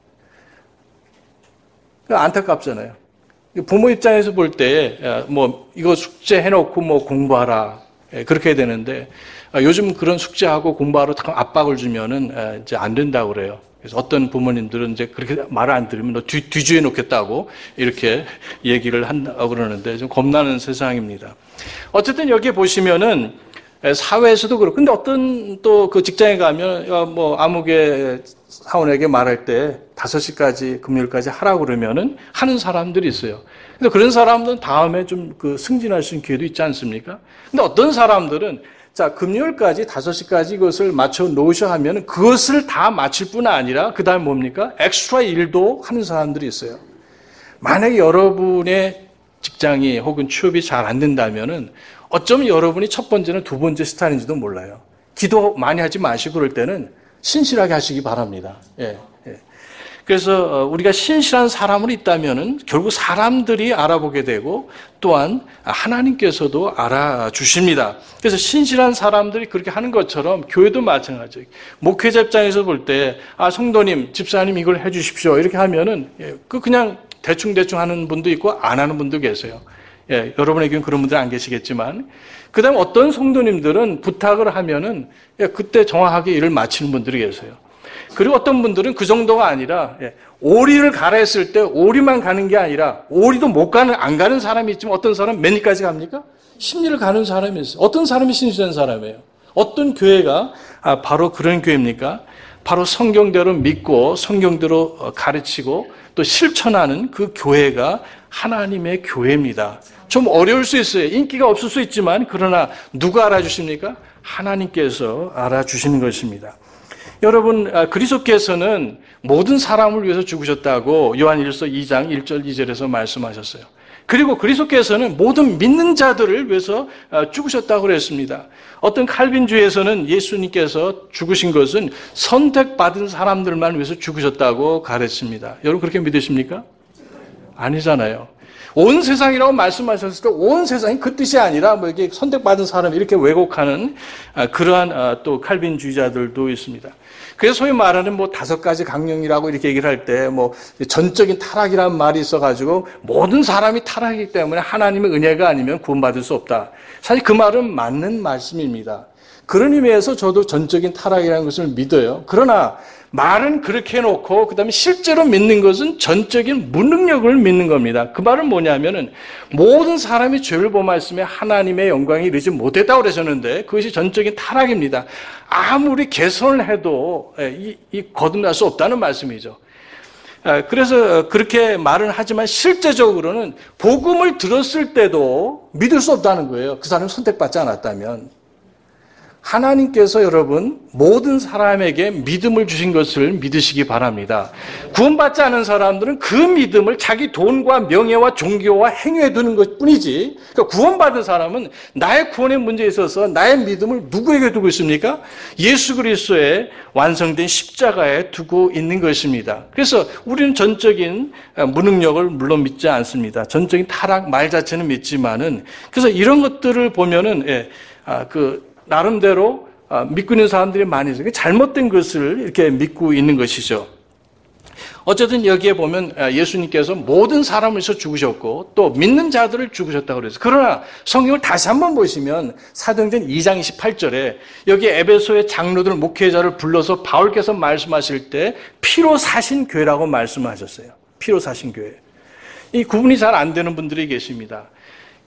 안타깝잖아요. 부모 입장에서 볼 때 뭐 이거 숙제 해놓고 뭐 공부하라 그렇게 되는데 요즘 그런 숙제하고 공부하러 압박을 주면은 이제 안 된다고 그래요. 그래서 어떤 부모님들은 이제 그렇게 말을 안 들으면 너 뒤주에 놓겠다고 이렇게 얘기를 한다고 그러는데 좀 겁나는 세상입니다. 어쨌든 여기 보시면은 사회에서도 그렇고, 근데 어떤 또 그 직장에 가면 뭐 아무개 사원에게 말할 때 5시까지 금요일까지 하라고 그러면은 하는 사람들이 있어요. 근데 그런 사람들은 다음에 좀 그 승진할 수 있는 기회도 있지 않습니까? 근데 어떤 사람들은 자, 금요일까지 5시까지 이것을 맞춰 놓으셔 하면은 그것을 다 마칠 뿐 아니라 그 다음에 뭡니까? 엑스트라 일도 하는 사람들이 있어요. 만약에 여러분의 직장이 혹은 취업이 잘 안 된다면은 어쩌면 여러분이 첫 번째는 두 번째 스타일인지도 몰라요. 기도 많이 하지 마시고 그럴 때는 신실하게 하시기 바랍니다. 그래서 우리가 신실한 사람으로 있다면은 결국 사람들이 알아보게 되고 또한 하나님께서도 알아주십니다. 그래서 신실한 사람들이 그렇게 하는 것처럼 교회도 마찬가지예요. 목회자 입장에서 볼 때 성도님, 집사님 이걸 해 주십시오. 이렇게 하면은 그냥 대충 하는 분도 있고 안 하는 분도 계세요. 여러분에게는 그런 분들 안 계시겠지만, 그 다음에 어떤 성도님들은 부탁을 하면은 그때 정확하게 일을 마치는 분들이 계세요. 그리고 어떤 분들은 그 정도가 아니라 오리를 가라 했을 때 오리만 가는 게 아니라 오리도 안 가는 사람이 있지만 어떤 사람은 몇 리까지 갑니까? 10리를 가는 사람이 있어요. 어떤 사람이 신실한 사람이에요? 어떤 교회가 바로 그런 교회입니까? 바로 성경대로 믿고 성경대로 가르치고 또 실천하는 그 교회가 하나님의 교회입니다. 좀 어려울 수 있어요. 인기가 없을 수 있지만 그러나 누가 알아주십니까? 하나님께서 알아주시는 것입니다. 여러분, 그리스도께서는 모든 사람을 위해서 죽으셨다고 요한일서 2장 1절 2절에서 말씀하셨어요. 그리고 그리스도께서는 모든 믿는 자들을 위해서 죽으셨다고 그랬습니다. 어떤 칼빈주의에서는 예수님께서 죽으신 것은 선택받은 사람들만 위해서 죽으셨다고 가르칩니다. 여러분 그렇게 믿으십니까? 아니잖아요. 온 세상이라고 말씀하셨을 때 온 세상이 그 뜻이 아니라 뭐 이게 선택받은 사람 이렇게 왜곡하는 그러한 또 칼빈주의자들도 있습니다. 그래서 소위 말하는 뭐 5가지 강령이라고 이렇게 얘기를 할 때 뭐 전적인 타락이라는 말이 있어가지고 모든 사람이 타락이기 때문에 하나님의 은혜가 아니면 구원받을 수 없다. 사실 그 말은 맞는 말씀입니다. 그런 의미에서 저도 전적인 타락이라는 것을 믿어요. 그러나 말은 그렇게 해놓고 그다음에 실제로 믿는 것은 전적인 무능력을 믿는 겁니다. 그 말은 뭐냐면은 모든 사람이 죄를 범하였으며 하나님의 영광에 이르지 못했다고 그러셨는데 그것이 전적인 타락입니다. 아무리 개선을 해도 거듭날 수 없다는 말씀이죠. 그래서 그렇게 말은 하지만 실제적으로는 복음을 들었을 때도 믿을 수 없다는 거예요. 그 사람이 선택받지 않았다면. 하나님께서 여러분 모든 사람에게 믿음을 주신 것을 믿으시기 바랍니다. 구원받지 않은 사람들은 그 믿음을 자기 돈과 명예와 종교와 행위에 두는 것뿐이지, 그러니까 구원받은 사람은 나의 구원의 문제에 있어서 나의 믿음을 누구에게 두고 있습니까? 예수 그리스도의 완성된 십자가에 두고 있는 것입니다. 그래서 우리는 전적인 무능력을 물론 믿지 않습니다. 전적인 타락 말 자체는 믿지만은, 그래서 이런 것들을 보면은 나름대로 믿고 있는 사람들이 많이 있어요. 잘못된 것을 이렇게 믿고 있는 것이죠. 어쨌든 여기에 보면 예수님께서 모든 사람을 위해서 죽으셨고 또 믿는 자들을 죽으셨다고 그랬어요. 그러나 성경을 다시 한번 보시면 사도행전 2장 28절에 여기 에베소의 장로들 목회자를 불러서 바울께서 말씀하실 때 피로 사신 교회라고 말씀하셨어요. 피로 사신 교회. 이 구분이 잘 안 되는 분들이 계십니다.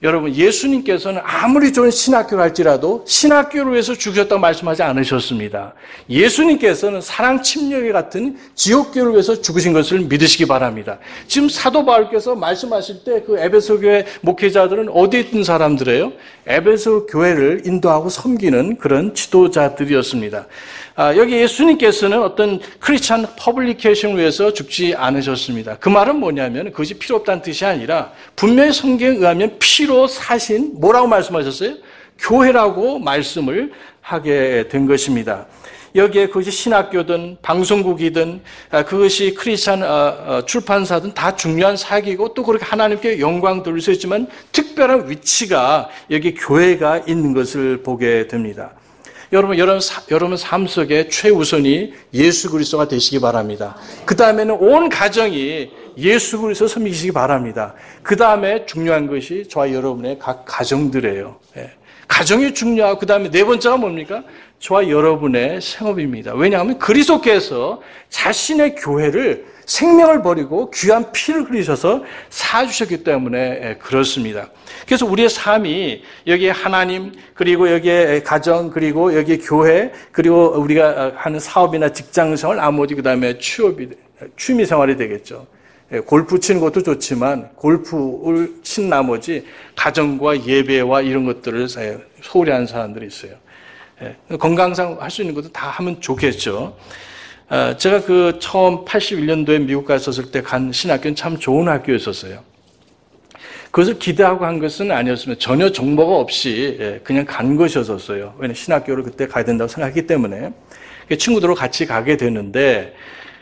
여러분, 예수님께서는 아무리 좋은 신학교를 할지라도 신학교를 위해서 죽으셨다고 말씀하지 않으셨습니다. 예수님께서는 사랑 침략에 같은 지옥교를 위해서 죽으신 것을 믿으시기 바랍니다. 지금 사도 바울께서 말씀하실 때 그 에베소 교회 목회자들은 어디에 있던 사람들이에요? 에베소 교회를 인도하고 섬기는 그런 지도자들이었습니다. 여기 예수님께서는 어떤 크리스찬 퍼블리케이션을 위해서 죽지 않으셨습니다. 그 말은 뭐냐면 그것이 필요 없다는 뜻이 아니라 분명히 성경에 의하면 피로 사신 뭐라고 말씀하셨어요? 교회라고 말씀을 하게 된 것입니다. 여기에 그것이 신학교든 방송국이든 그것이 크리스찬 출판사든 다 중요한 사역이고 또 그렇게 하나님께 영광 돌릴 수 있지만 특별한 위치가 여기 교회가 있는 것을 보게 됩니다. 여러분 삶 속에 최우선이 예수 그리스도가 되시기 바랍니다. 그 다음에는 온 가정이 예수 그리스도 섬기시기 바랍니다. 그 다음에 중요한 것이 저와 여러분의 각 가정들이에요. 가정이 중요하고 그 다음에 네 번째가 뭡니까? 저와 여러분의 생업입니다. 왜냐하면 그리스도께서 자신의 교회를 생명을 버리고 귀한 피를 흘리셔서 사주셨기 때문에 그렇습니다. 그래서 우리의 삶이 여기에 하나님, 그리고 여기에 가정, 그리고 여기에 교회, 그리고 우리가 하는 사업이나 직장생활, 나머지 그 다음에 취미생활이 되겠죠. 골프 치는 것도 좋지만 골프를 친 나머지 가정과 예배와 이런 것들을 소홀히 하는 사람들이 있어요. 건강상 할 수 있는 것도 다 하면 좋겠죠. 제가 처음 81년도에 미국 갔었을 때 간 신학교는 참 좋은 학교였었어요. 그것을 기대하고 한 것은 아니었으면 전혀 정보가 없이 그냥 간 것이었었어요. 왜냐하면 신학교를 그때 가야 된다고 생각했기 때문에. 친구들하고 같이 가게 되는데,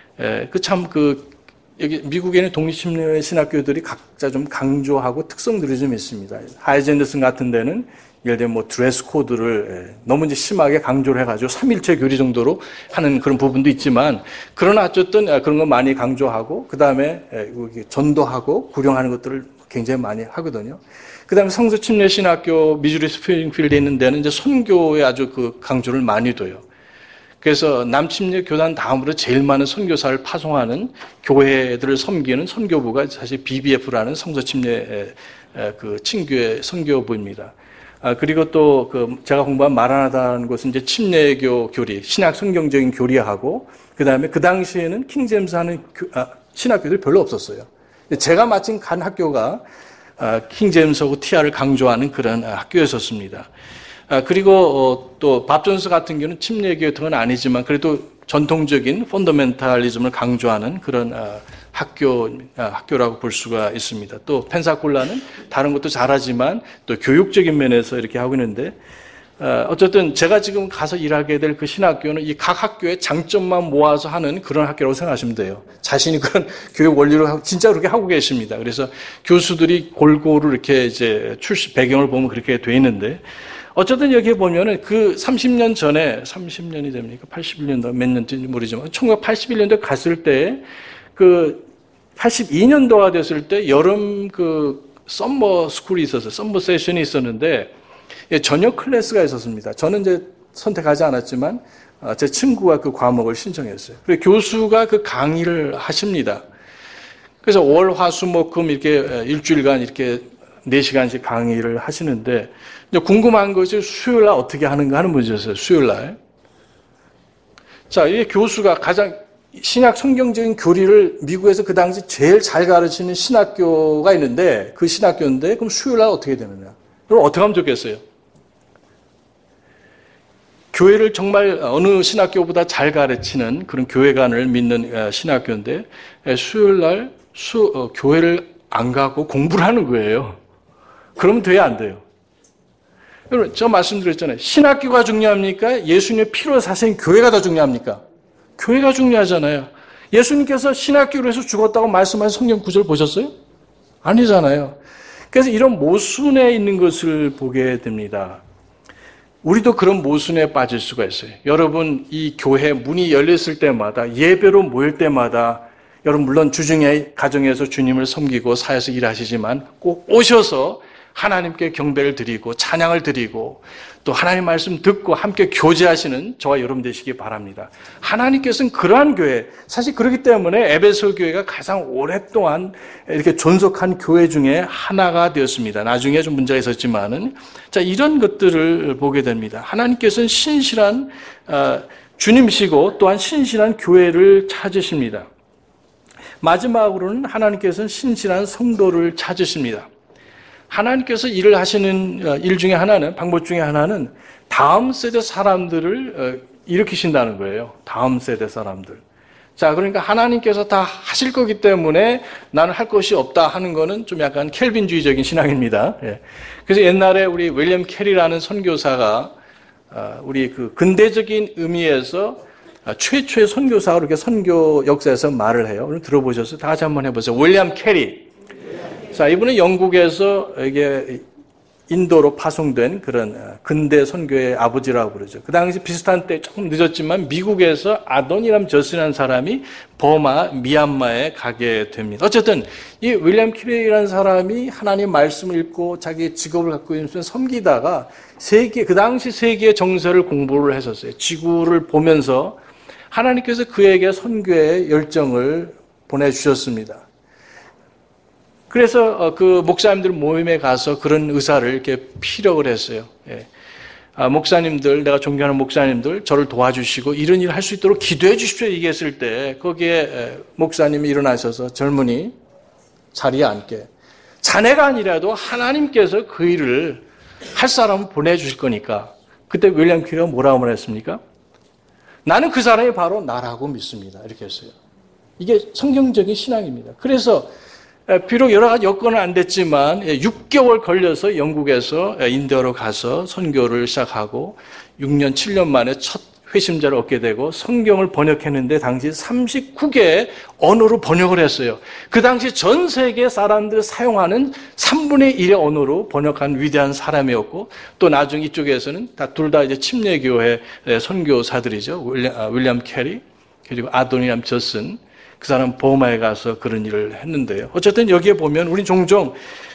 여기 미국에는 독립심리 신학교들이 각자 좀 강조하고 특성들이 좀 있습니다. 하이젠더슨 같은 데는 예를 들면 드레스 코드를 너무 이제 심하게 강조를 해가지고 3일체 교리 정도로 하는 그런 부분도 있지만, 그러나 어쨌든 그런 거 많이 강조하고, 그 다음에 전도하고 구령하는 것들을 굉장히 많이 하거든요. 그 다음에 성서침례신학교 미주리 스프링필드에 있는 데는 이제 선교에 아주 강조를 많이 둬요. 그래서 남침례 교단 다음으로 제일 많은 선교사를 파송하는 교회들을 섬기는 선교부가 사실 BBF라는 성서침례 친교회 선교부입니다. 그리고 또 제가 공부한 마라나다라는 곳은 이제 침례교 교리, 신약 성경적인 교리하고, 그 다음에 그 당시에는 킹제임스 하는 신학교들이 별로 없었어요. 제가 마침 간 학교가 킹제임스하고 티아를 강조하는 그런 학교였었습니다. 그리고 또 밥존스 같은 경우는 침례교 같은 건 아니지만 그래도 전통적인 펀더멘탈리즘을 강조하는 그런 학교라고 볼 수가 있습니다. 또 펜사콜라는 다른 것도 잘하지만 또 교육적인 면에서 이렇게 하고 있는데, 어쨌든 제가 지금 가서 일하게 될 그 신학교는 이 각 학교의 장점만 모아서 하는 그런 학교라고 생각하시면 돼요. 자신이 그런 교육 원리로 진짜 그렇게 하고 계십니다. 그래서 교수들이 골고루 이렇게 이제 출신 배경을 보면 그렇게 돼 있는데, 어쨌든 여기에 보면은 30년 전에, 30년이 됩니까? 81년도 몇 년인지 모르지만 1981년도에 갔을 때 82년도가 됐을 때 여름 썸머 스쿨이 있었어요. 썸머 세션이 있었는데 저녁 클래스가 있었습니다. 저는 이제 선택하지 않았지만 제 친구가 그 과목을 신청했어요. 그리고 교수가 그 강의를 하십니다. 그래서 월, 화, 수, 목, 금 이렇게 일주일간 이렇게 4시간씩 강의를 하시는데, 이제 궁금한 것이 수요일 날 어떻게 하는가 하는 문제였어요. 수요일 날. 자, 이 교수가 가장 신약 성경적인 교리를 미국에서 그 당시 제일 잘 가르치는 신학교가 있는데, 그 신학교인데, 그럼 수요일 날 어떻게 되느냐? 그럼 어떻게 하면 좋겠어요? 교회를 정말 어느 신학교보다 잘 가르치는 그런 교회관을 믿는 신학교인데, 수요일 날 교회를 안 가고 공부를 하는 거예요. 그러면 돼야 안 돼요? 여러분, 제가 말씀드렸잖아요. 신학교가 중요합니까? 예수님의 피로 사신 교회가 더 중요합니까? 교회가 중요하잖아요. 예수님께서 신학교로 해서 죽었다고 말씀하신 성경 구절 보셨어요? 아니잖아요. 그래서 이런 모순에 있는 것을 보게 됩니다. 우리도 그런 모순에 빠질 수가 있어요. 여러분, 이 교회 문이 열렸을 때마다, 예배로 모일 때마다, 여러분 물론 주중에 가정에서 주님을 섬기고 사회에서 일하시지만 꼭 오셔서 하나님께 경배를 드리고 찬양을 드리고 또 하나님 말씀 듣고 함께 교제하시는 저와 여러분 되시기 바랍니다. 하나님께서는 그러한 교회, 사실 그렇기 때문에 에베소 교회가 가장 오랫동안 이렇게 존속한 교회 중에 하나가 되었습니다. 나중에 좀 문제가 있었지만은, 자, 이런 것들을 보게 됩니다. 하나님께서는 신실한 주님이시고 또한 신실한 교회를 찾으십니다. 마지막으로는 하나님께서는 신실한 성도를 찾으십니다. 하나님께서 일을 하시는 일 중에 하나는, 방법 중에 하나는 다음 세대 사람들을 일으키신다는 거예요. 다음 세대 사람들. 자, 그러니까 하나님께서 다 하실 거기 때문에 나는 할 것이 없다 하는 거는 좀 약간 켈빈주의적인 신앙입니다. 예. 그래서 옛날에 우리 윌리엄 캐리라는 선교사가 우리 그 근대적인 의미에서 최초의 선교사가 이렇게 선교 역사에서 말을 해요. 오늘 들어보셨어요? 다 같이 한번 해보세요. 윌리엄 캐리. 자, 이분은 영국에서 이게 인도로 파송된 그런 근대 선교의 아버지라고 그러죠. 그 당시 비슷한 때 조금 늦었지만 미국에서 아도니람 저스라는 사람이 버마, 미얀마에 가게 됩니다. 어쨌든 이 윌리엄 캐리라는 사람이 하나님 말씀을 읽고 자기의 직업을 갖고 있으면서 섬기다가 그 당시 세계 정세를 공부를 했었어요. 지구를 보면서 하나님께서 그에게 선교의 열정을 보내주셨습니다. 그래서 그 목사님들 모임에 가서 그런 의사를 이렇게 피력을 했어요. 예. 목사님들, 내가 존경하는 목사님들, 저를 도와주시고 이런 일을 할 수 있도록 기도해 주십시오 얘기했을 때 거기에 목사님이 일어나셔서 젊은이 자리에 앉게, 자네가 아니라도 하나님께서 그 일을 할 사람을 보내주실 거니까. 그때 윌리엄 캐리가 뭐라고 말했습니까? 나는 그 사람이 바로 나라고 믿습니다. 이렇게 했어요. 이게 성경적인 신앙입니다. 그래서 비록 여러 가지 여건은 안 됐지만 6개월 걸려서 영국에서 인도로 가서 선교를 시작하고 6년, 7년 만에 첫 회심자를 얻게 되고 성경을 번역했는데 당시 39개의 언어로 번역을 했어요. 그 당시 전 세계 사람들 사용하는 3분의 1의 언어로 번역한 위대한 사람이었고 또 나중 이쪽에서는 둘 다 이제 침례교회 선교사들이죠. 윌리엄 캐리 그리고 아도니람 저슨 그 사람 버마에 가서 그런 일을 했는데요. 어쨌든 여기에 보면 우린 종종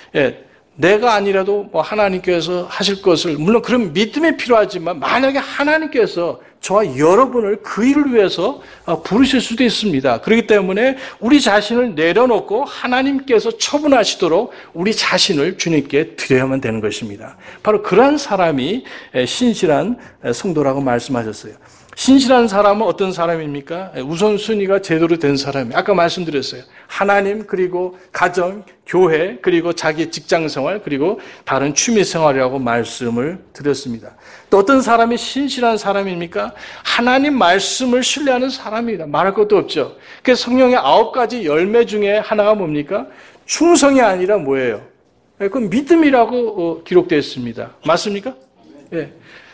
내가 아니라도 뭐 하나님께서 하실 것을 물론 그런 믿음이 필요하지만 만약에 하나님께서 저와 여러분을 그 일을 위해서 부르실 수도 있습니다. 그렇기 때문에 우리 자신을 내려놓고 하나님께서 처분하시도록 우리 자신을 주님께 드려야만 되는 것입니다. 바로 그러한 사람이 신실한 성도라고 말씀하셨어요. 신실한 사람은 어떤 사람입니까? 우선순위가 제대로 된 사람이에요. 아까 말씀드렸어요. 하나님, 그리고 가정, 교회, 그리고 자기 직장생활, 그리고 다른 취미생활이라고 말씀을 드렸습니다. 또 어떤 사람이 신실한 사람입니까? 하나님 말씀을 신뢰하는 사람입니다. 말할 것도 없죠. 그래서 성령의 9가지 열매 중에 하나가 뭡니까? 충성이 아니라 뭐예요? 그건 믿음이라고 기록되어 있습니다. 맞습니까? 예.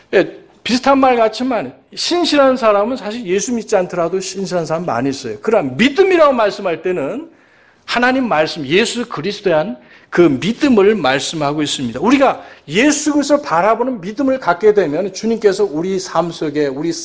비슷한 말 같지만 신실한 사람은 사실 예수 믿지 않더라도 신실한 사람 많이 있어요. 그러나 믿음이라고 말씀할 때는 하나님 말씀, 예수 그리스도에 대한 그 믿음을 말씀하고 있습니다. 우리가 예수 그리스도를 바라보는 믿음을 갖게 되면 주님께서 우리 삶 속에,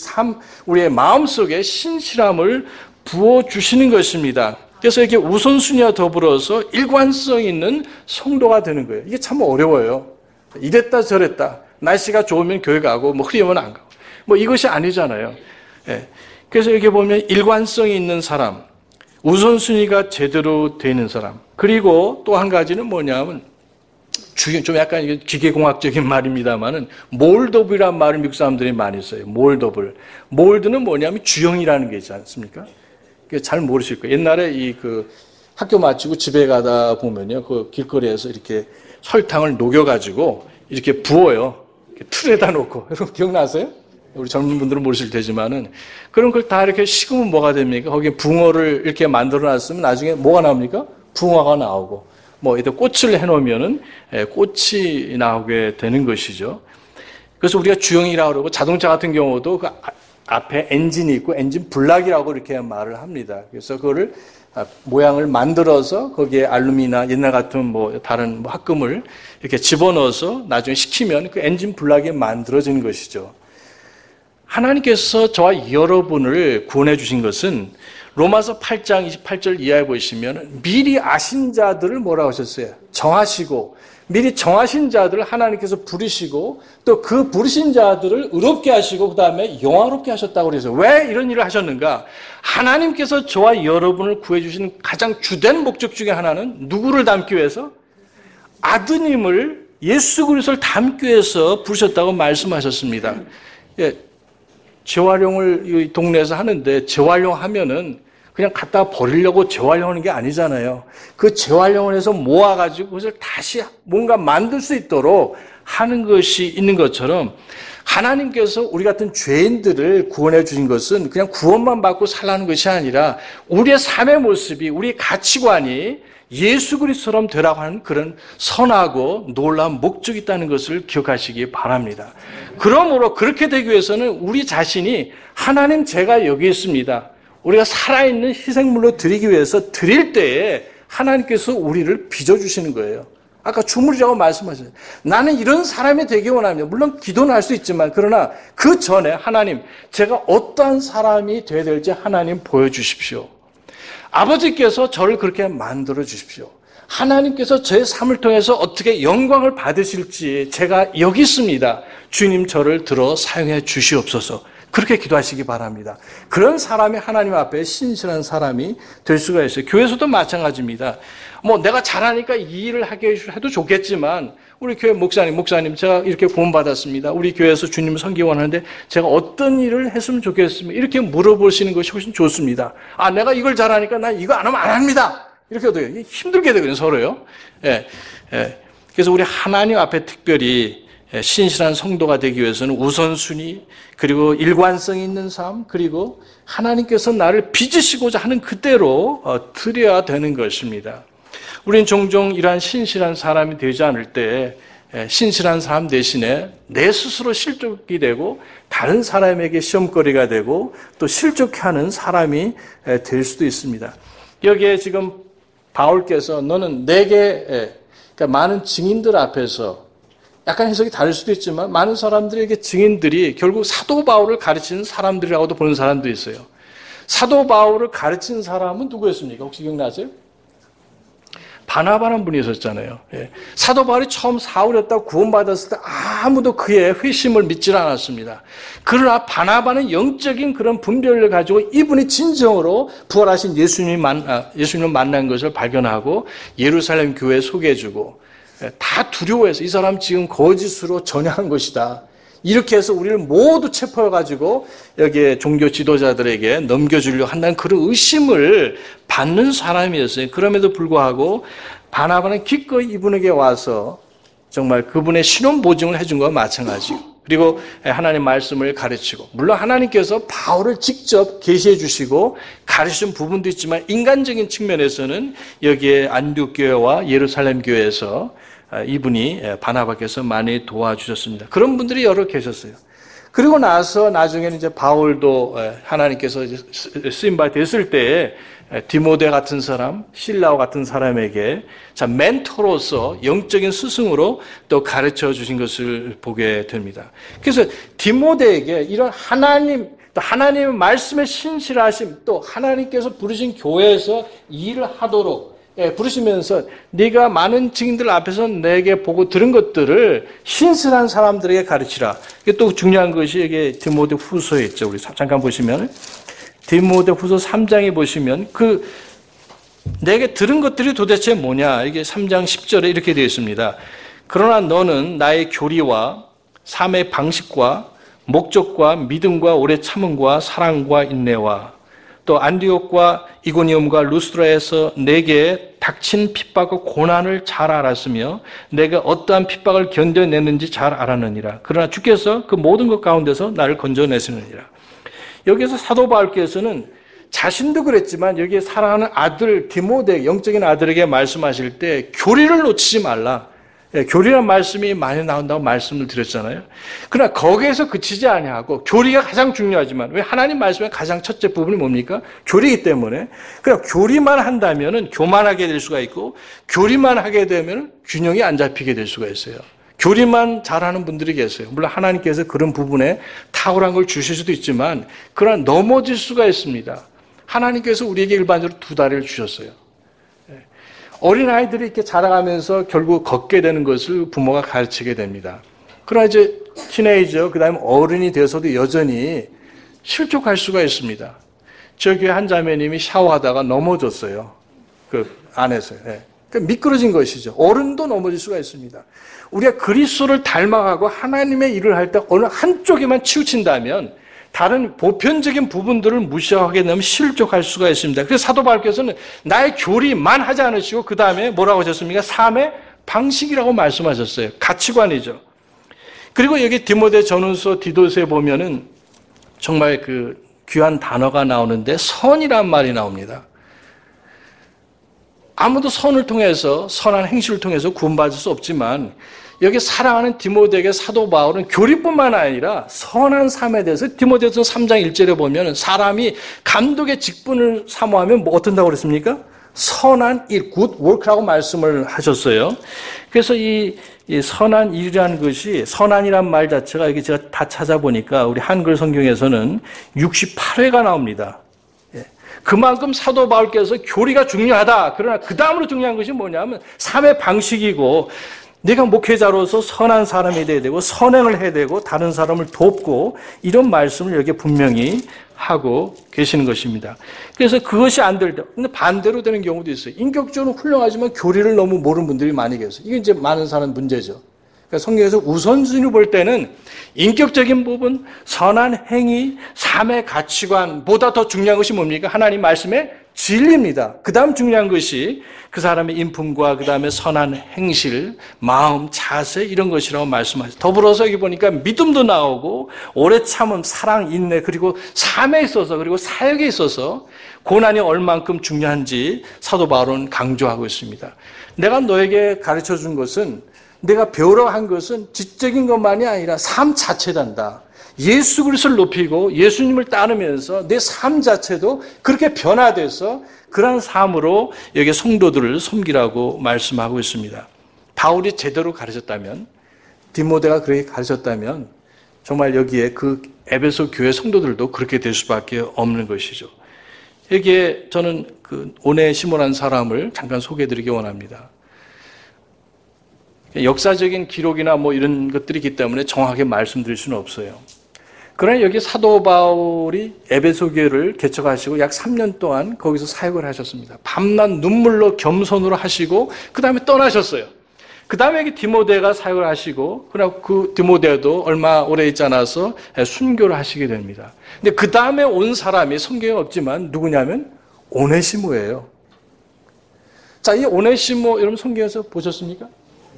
우리의 마음 속에 신실함을 부어주시는 것입니다. 그래서 이렇게 우선순위와 더불어서 일관성 있는 성도가 되는 거예요. 이게 참 어려워요. 이랬다 저랬다. 날씨가 좋으면 교회 가고 뭐 흐리면 안 가고 뭐 이것이 아니잖아요. 예. 그래서 이렇게 보면 일관성이 있는 사람, 우선순위가 제대로 되는 사람, 그리고 또 한 가지는 뭐냐면 좀 약간 기계공학적인 말입니다만은 몰드업이라는 말을 미국 사람들이 많이 써요. 몰드는 뭐냐면 주형이라는 게 있지 않습니까? 잘 모르실 거예요. 옛날에 그 학교 마치고 집에 가다 보면요, 그 길거리에서 이렇게 설탕을 녹여가지고 이렇게 부어요. 틀에다 놓고. 여러분 기억나세요? 우리 젊은 분들은 모르실 테지만은 그런 걸 다 이렇게 식으면 뭐가 됩니까? 거기에 붕어를 이렇게 만들어 놨으면 나중에 뭐가 나옵니까? 붕어가 나오고 뭐 이렇게 꽃을 해놓으면은 꽃이 나오게 되는 것이죠. 그래서 우리가 주형이라고 그러고 자동차 같은 경우도 그 앞에 엔진이 있고 엔진 블락이라고 이렇게 말을 합니다. 그래서 그거를 모양을 만들어서 거기에 알루미나 옛날 같은 뭐 다른 합금을 이렇게 집어넣어서 나중에 식히면 그 엔진 블락이 만들어진 것이죠. 하나님께서 저와 여러분을 구원해 주신 것은 로마서 8장 28절 이하에 보시면 미리 아신 자들을 뭐라고 하셨어요? 정하시고 미리 정하신 자들을 하나님께서 부르시고 또 그 부르신 자들을 의롭게 하시고 그 다음에 영화롭게 하셨다고 그래서 왜 이런 일을 하셨는가? 하나님께서 저와 여러분을 구해주신 가장 주된 목적 중에 하나는 누구를 담기 위해서? 아드님을 예수 그리스도를 담기 위해서 부르셨다고 말씀하셨습니다. 예, 재활용을 이 동네에서 하는데 재활용하면은 그냥 갖다 버리려고 재활용하는 게 아니잖아요. 그 재활용을 해서 모아가지고 그것을 다시 뭔가 만들 수 있도록 하는 것이 있는 것처럼 하나님께서 우리 같은 죄인들을 구원해 주신 것은 그냥 구원만 받고 살라는 것이 아니라 우리의 삶의 모습이, 우리의 가치관이 예수 그리스도처럼 되라고 하는 그런 선하고 놀라운 목적이 있다는 것을 기억하시기 바랍니다. 그러므로 그렇게 되기 위해서는 우리 자신이 하나님 제가 여기 있습니다. 우리가 살아있는 희생물로 드리기 위해서 드릴 때에 하나님께서 우리를 빚어주시는 거예요. 아까 주물이라고 말씀하셨어요. 나는 이런 사람이 되기 원합니다. 물론 기도는 할 수 있지만 그러나 그 전에 하나님 제가 어떠한 사람이 되어야 될지 하나님 보여주십시오. 아버지께서 저를 그렇게 만들어 주십시오. 하나님께서 제 삶을 통해서 어떻게 영광을 받으실지 제가 여기 있습니다. 주님 저를 들어 사용해 주시옵소서. 그렇게 기도하시기 바랍니다. 그런 사람이 하나님 앞에 신실한 사람이 될 수가 있어요. 교회에서도 마찬가지입니다. 내가 잘하니까 이 일을 하게 해도 좋겠지만 우리 교회 목사님 제가 이렇게 구원받았습니다. 우리 교회에서 주님을 섬기기 원하는데 제가 어떤 일을 했으면 좋겠습니다. 이렇게 물어보시는 것이 훨씬 좋습니다. 내가 이걸 잘하니까 나 이거 안 하면 안 합니다. 이렇게 돼요. 힘들게 되거든요, 서로요. 예. 그래서 우리 하나님 앞에 특별히 신실한 성도가 되기 위해서는 우선순위, 그리고 일관성 있는 삶, 그리고 하나님께서 나를 빚으시고자 하는 그대로 드려야 되는 것입니다. 우리는 종종 이러한 신실한 사람이 되지 않을 때 신실한 사람 대신에 내 스스로 실족이 되고 다른 사람에게 시험거리가 되고 또 실족해 하는 사람이 될 수도 있습니다. 여기에 지금 바울께서 너는 내게 그러니까 많은 증인들 앞에서 약간 해석이 다를 수도 있지만 많은 사람들에게 증인들이 결국 사도 바울을 가르치는 사람들이라고도 보는 사람도 있어요. 사도 바울을 가르친 사람은 누구였습니까? 혹시 기억나세요? 바나바라는 분이 있었잖아요. 사도 바울이 처음 사울이었다고 구원받았을 때 아무도 그의 회심을 믿질 않았습니다. 그러나 바나바는 영적인 그런 분별을 가지고 이분이 진정으로 부활하신 예수님을 만난 것을 발견하고 예루살렘 교회에 소개해주고 다 두려워해서 이 사람 지금 거짓으로 전향한 것이다. 이렇게 해서 우리를 모두 체포해가지고 여기에 종교 지도자들에게 넘겨주려고 한다는 그런 의심을 받는 사람이었어요. 그럼에도 불구하고 바나바는 기꺼이 이분에게 와서 정말 그분의 신원 보증을 해준 것과 마찬가지고 그리고 하나님 말씀을 가르치고 물론 하나님께서 바울을 직접 계시해 주시고 가르치신 부분도 있지만 인간적인 측면에서는 여기에 안디옥 교회와 예루살렘 교회에서 이분이 바나바께서 많이 도와주셨습니다. 그런 분들이 여러 계셨어요. 그리고 나서 나중에는 이제 바울도 하나님께서 쓰임받아 됐을 때에 디모데 같은 사람, 실라오 같은 사람에게 멘토로서 영적인 스승으로 또 가르쳐 주신 것을 보게 됩니다. 그래서 디모데에게 이런 또 하나님의 말씀에 신실하심, 또 하나님께서 부르신 교회에서 일을 하도록 부르시면서 네가 많은 증인들 앞에서 내게 보고 들은 것들을 신실한 사람들에게 가르치라. 이게 또 중요한 것이 이게 디모데 후서에 있죠. 우리 잠깐 보시면 디모데 후서 3장에 보시면 내게 들은 것들이 도대체 뭐냐. 이게 3장 10절에 이렇게 되어 있습니다. 그러나 너는 나의 교리와 삶의 방식과 목적과 믿음과 오래 참음과 사랑과 인내와 또 안디옥과 이고니움과 루스드라에서 내게 닥친 핍박과 고난을 잘 알았으며 내가 어떠한 핍박을 견뎌냈는지 잘 알았느니라. 그러나 주께서 그 모든 것 가운데서 나를 건져내시느니라. 여기서 사도 바울께서는 자신도 그랬지만 여기에 사랑하는 아들 디모데 영적인 아들에게 말씀하실 때 교리를 놓치지 말라. 교리란 말씀이 많이 나온다고 말씀을 드렸잖아요. 그러나 거기에서 그치지 아니하고 교리가 가장 중요하지만 왜 하나님 말씀의 가장 첫째 부분이 뭡니까? 교리이기 때문에 그냥 교리만 한다면은 교만하게 될 수가 있고 교리만 하게 되면 균형이 안 잡히게 될 수가 있어요. 교리만 잘하는 분들이 계세요. 물론 하나님께서 그런 부분에 탁월한 걸 주실 수도 있지만 그러나 넘어질 수가 있습니다. 하나님께서 우리에게 일반적으로 두 다리를 주셨어요. 어린아이들이 이렇게 자라가면서 결국 걷게 되는 것을 부모가 가르치게 됩니다. 그러나 이제 티네이저, 그 다음에 어른이 돼서도 여전히 실족할 수가 있습니다. 저 교회 한 자매님이 샤워하다가 넘어졌어요. 그 안에서요. 네. 그러니까 미끄러진 것이죠. 어른도 넘어질 수가 있습니다. 우리가 그리스도를 닮아가고 하나님의 일을 할 때 어느 한쪽에만 치우친다면 다른 보편적인 부분들을 무시하게 되면 실족할 수가 있습니다. 그래서 사도 바울께서는 나의 교리만 하지 않으시고 그 다음에 뭐라고 하셨습니까? 삶의 방식이라고 말씀하셨어요. 가치관이죠. 그리고 여기 디모데 전후서 디도서에 보면은 정말 그 귀한 단어가 나오는데 선이란 말이 나옵니다. 아무도 선을 통해서 선한 행실을 통해서 구원받을 수 없지만 여기 사랑하는 디모데에게 사도 바울은 교리뿐만 아니라 선한 삶에 대해서 디모데서 3장 1절에 보면 사람이 감독의 직분을 사모하면 뭐 어떤다고 그랬습니까? 선한 일, good work라고 말씀을 하셨어요. 그래서 이 선한 일이라는 것이 선한이란 말 자체가 여기 제가 다 찾아보니까 우리 한글 성경에서는 68회가 나옵니다. 그만큼 사도 바울께서 교리가 중요하다. 그러나 그 다음으로 중요한 것이 뭐냐면 삶의 방식이고 내가 목회자로서 선한 사람이 돼야 되고 선행을 해야 되고 다른 사람을 돕고 이런 말씀을 여기 분명히 하고 계시는 것입니다. 그래서 그것이 안 될 때, 근데 반대로 되는 경우도 있어요. 인격적으로 훌륭하지만 교리를 너무 모르는 분들이 많이 계세요. 이게 이제 많은 사람 문제죠. 그러니까 성경에서 우선순위로 볼 때는 인격적인 부분, 선한 행위, 삶의 가치관보다 더 중요한 것이 뭡니까? 하나님 말씀의 진리입니다. 그 다음 중요한 것이 그 사람의 인품과 그 다음에 선한 행실, 마음, 자세 이런 것이라고 말씀하셨어요. 더불어서 여기 보니까 믿음도 나오고 오래 참음, 사랑, 인내 그리고 삶에 있어서 그리고 사역에 있어서 고난이 얼만큼 중요한지 사도 바울은 강조하고 있습니다. 내가 너에게 가르쳐준 것은 내가 배우러 한 것은 지적인 것만이 아니라 삶 자체단다. 예수 그리스도를 높이고 예수님을 따르면서 내 삶 자체도 그렇게 변화돼서 그러한 삶으로 여기 성도들을 섬기라고 말씀하고 있습니다. 바울이 제대로 가르쳤다면, 디모데가 그렇게 가르쳤다면 정말 여기에 그 에베소 교회 성도들도 그렇게 될 수밖에 없는 것이죠. 여기에 저는 그 오네시모라는 사람을 잠깐 소개해드리기 원합니다. 역사적인 기록이나 뭐 이런 것들이 있기 때문에 정확하게 말씀드릴 수는 없어요. 그러나 여기 사도 바울이 에베소 교회를 개척하시고 약 3년 동안 거기서 사역을 하셨습니다. 밤낮 눈물로 겸손으로 하시고 그 다음에 떠나셨어요. 그 다음에 여기 디모데가 사역을 하시고 그러나 그 디모데도 얼마 오래 있지 않아서 순교를 하시게 됩니다. 근데 그 다음에 온 사람이 성경에 없지만 누구냐면 오네시모예요. 자, 이 오네시모 여러분 성경에서 보셨습니까?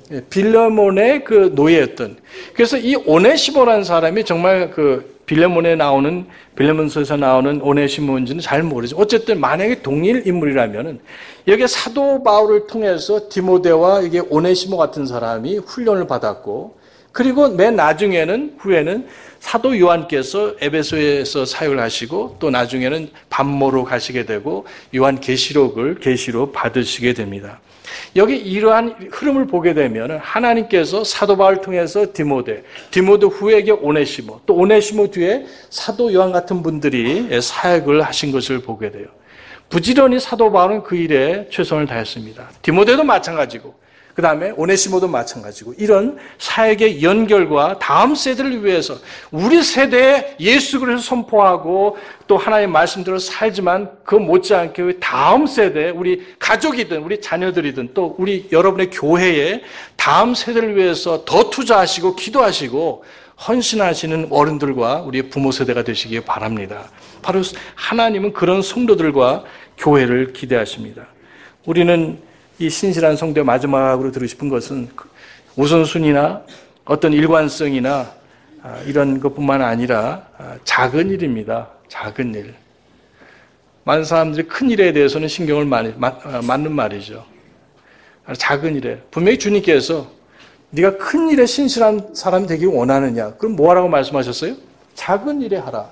빌레몬의 그 노예였던. 그래서 이 오네시모라는 사람이 정말 그 빌레몬에 나오는, 빌레몬서에서 나오는 오네시모인지는 잘 모르죠. 어쨌든 만약에 동일 인물이라면은 여기 사도 바울을 통해서 디모데와 이게 오네시모 같은 사람이 훈련을 받았고 그리고 맨 나중에는 후에는 사도 요한께서 에베소에서 사역을 하시고 또 나중에는 반모로 가시게 되고 요한 계시록을 계시로 받으시게 됩니다. 여기 이러한 흐름을 보게 되면 하나님께서 사도 바울을 통해서 디모데 후에게 오네시모, 또 오네시모 뒤에 사도 요한 같은 분들이 사역을 하신 것을 보게 돼요. 부지런히 사도 바울은 그 일에 최선을 다했습니다. 디모데도 마찬가지고 그 다음에 오네시모도 마찬가지고 이런 사역의 연결과 다음 세대를 위해서 우리 세대에 예수 그리스도를 선포하고 또 하나님의 말씀대로 살지만 그 못지않게 다음 세대 우리 가족이든 우리 자녀들이든 또 우리 여러분의 교회에 다음 세대를 위해서 더 투자하시고 기도하시고 헌신하시는 어른들과 우리 부모 세대가 되시기 바랍니다. 바로 하나님은 그런 성도들과 교회를 기대하십니다. 우리는 이 신실한 성도의 마지막으로 드리고 싶은 것은 우선순위나 어떤 일관성이나 이런 것뿐만 아니라 작은 일입니다. 작은 일. 많은 사람들이 큰 일에 대해서는 신경을 많이 맞는 말이죠. 작은 일에. 분명히 주님께서 네가 큰 일에 신실한 사람이 되기 원하느냐? 그럼 뭐 하라고 말씀하셨어요? 작은 일에 하라.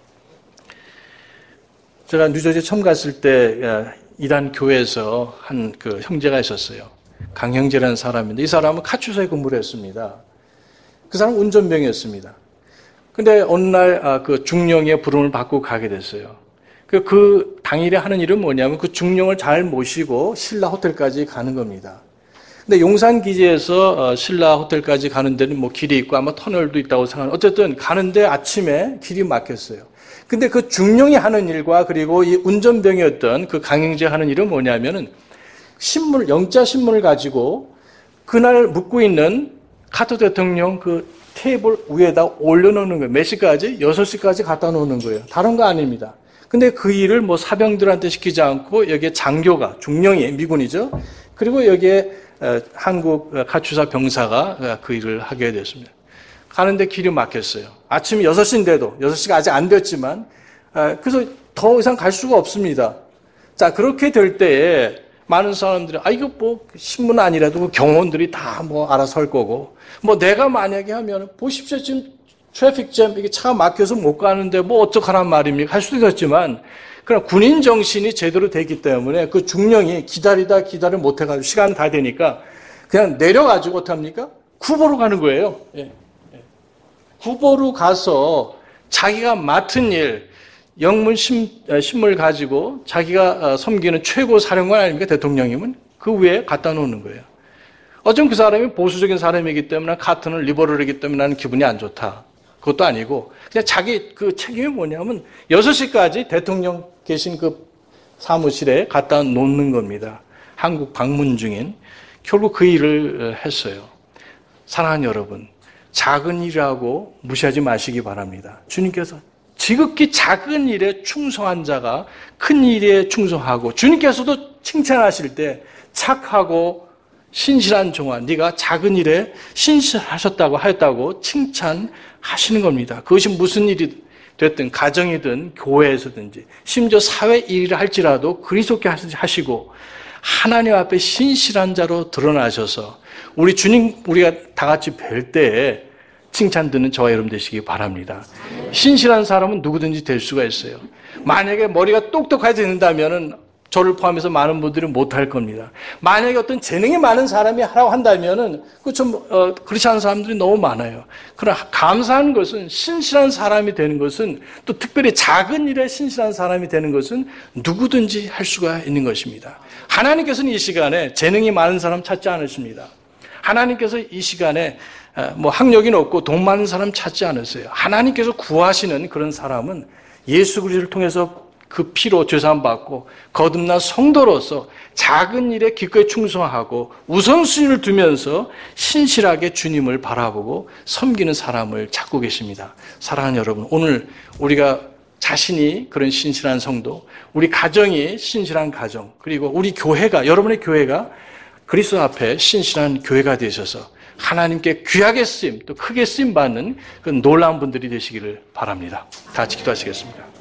제가 뉴저지 처음 갔을 때 이란 교회에서 한 그 형제가 있었어요. 강형제라는 사람인데 이 사람은 카츄사에 근무를 했습니다. 그 사람은 운전병이었습니다. 근데 어느 날 그 중령의 부름을 받고 가게 됐어요. 그 당일에 하는 일은 뭐냐면 그 중령을 잘 모시고 신라 호텔까지 가는 겁니다. 근데 용산 기지에서 신라 호텔까지 가는 데는 뭐 길이 있고 아마 터널도 있다고 생각하는, 어쨌든 가는데 아침에 길이 막혔어요. 근데 그 중령이 하는 일과 그리고 이 운전병이었던 그 강영재 하는 일은 뭐냐면은 신문, 영자 신문을 가지고 그날 묵고 있는 카터 대통령 그 테이블 위에다 올려놓는 거예요. 몇 시까지? 6시까지 갖다 놓는 거예요. 다른 거 아닙니다. 근데 그 일을 뭐 사병들한테 시키지 않고 여기에 장교가, 중령이, 미군이죠. 그리고 여기에 한국 가추사 병사가 그 일을 하게 됐습니다. 가는데 길이 막혔어요. 아침 6시인데도, 6시가 아직 안 됐지만, 그래서 더 이상 갈 수가 없습니다. 자, 그렇게 될 때에 많은 사람들이, 이거 뭐 신문 아니라도 그 경호원들이 다 뭐 알아서 할 거고, 뭐 내가 만약에 하면, 보십시오. 지금 트래픽잼, 이게 차가 막혀서 못 가는데 뭐 어떡하란 말입니까? 할 수도 있었지만, 그럼 군인 정신이 제대로 되기 때문에 그 중령이 기다리다 못 해가지고 시간 다 되니까 그냥 내려가지고 어떡합니까? 구보로 가는 거예요. 예. 구보로 가서 자기가 맡은 일, 영문 신문을 가지고 자기가 섬기는 최고 사령관 아닙니까? 대통령이면 그 위에 갖다 놓는 거예요. 어쩜 그 사람이 보수적인 사람이기 때문에 카트는 리버럴이기 때문에 나는 기분이 안 좋다. 그것도 아니고 그냥 자기 그 책임이 뭐냐면 6시까지 대통령 계신 그 사무실에 갖다 놓는 겁니다. 한국 방문 중인 결국 그 일을 했어요. 사랑하는 여러분, 작은 일이라고 무시하지 마시기 바랍니다. 주님께서 지극히 작은 일에 충성한 자가 큰 일에 충성하고, 주님께서도 칭찬하실 때 착하고 신실한 종아, 네가 작은 일에 신실하셨다고 하였다고 칭찬하시는 겁니다. 그것이 무슨 일이 됐든, 가정이든 교회에서든지 심지어 사회 일을 할지라도 그리스도께 하시고 하나님 앞에 신실한 자로 드러나셔서 우리 주님, 우리가 다 같이 뵐 때에 칭찬 듣는 저와 여러분 되시기 바랍니다. 신실한 사람은 누구든지 될 수가 있어요. 만약에 머리가 똑똑하지 않는다면은 저를 포함해서 많은 분들이 못할 겁니다. 만약에 어떤 재능이 많은 사람이 하라고 한다면은 그렇지 않은 사람들이 너무 많아요. 그러나 감사한 것은 신실한 사람이 되는 것은, 또 특별히 작은 일에 신실한 사람이 되는 것은 누구든지 할 수가 있는 것입니다. 하나님께서는 이 시간에 재능이 많은 사람 찾지 않으십니다. 하나님께서 이 시간에 뭐 학력이 높고 돈 많은 사람 찾지 않으세요. 하나님께서 구하시는 그런 사람은 예수 그리스도를 통해서 그 피로 죄사함 받고 거듭난 성도로서 작은 일에 기꺼이 충성하고 우선순위를 두면서 신실하게 주님을 바라보고 섬기는 사람을 찾고 계십니다. 사랑하는 여러분, 오늘 우리가 자신이 그런 신실한 성도, 우리 가정이 신실한 가정, 그리고 우리 교회가, 여러분의 교회가 그리스도 앞에 신실한 교회가 되셔서 하나님께 귀하게 쓰임, 또 크게 쓰임 받는 그 놀라운 분들이 되시기를 바랍니다. 다 같이 기도하시겠습니다.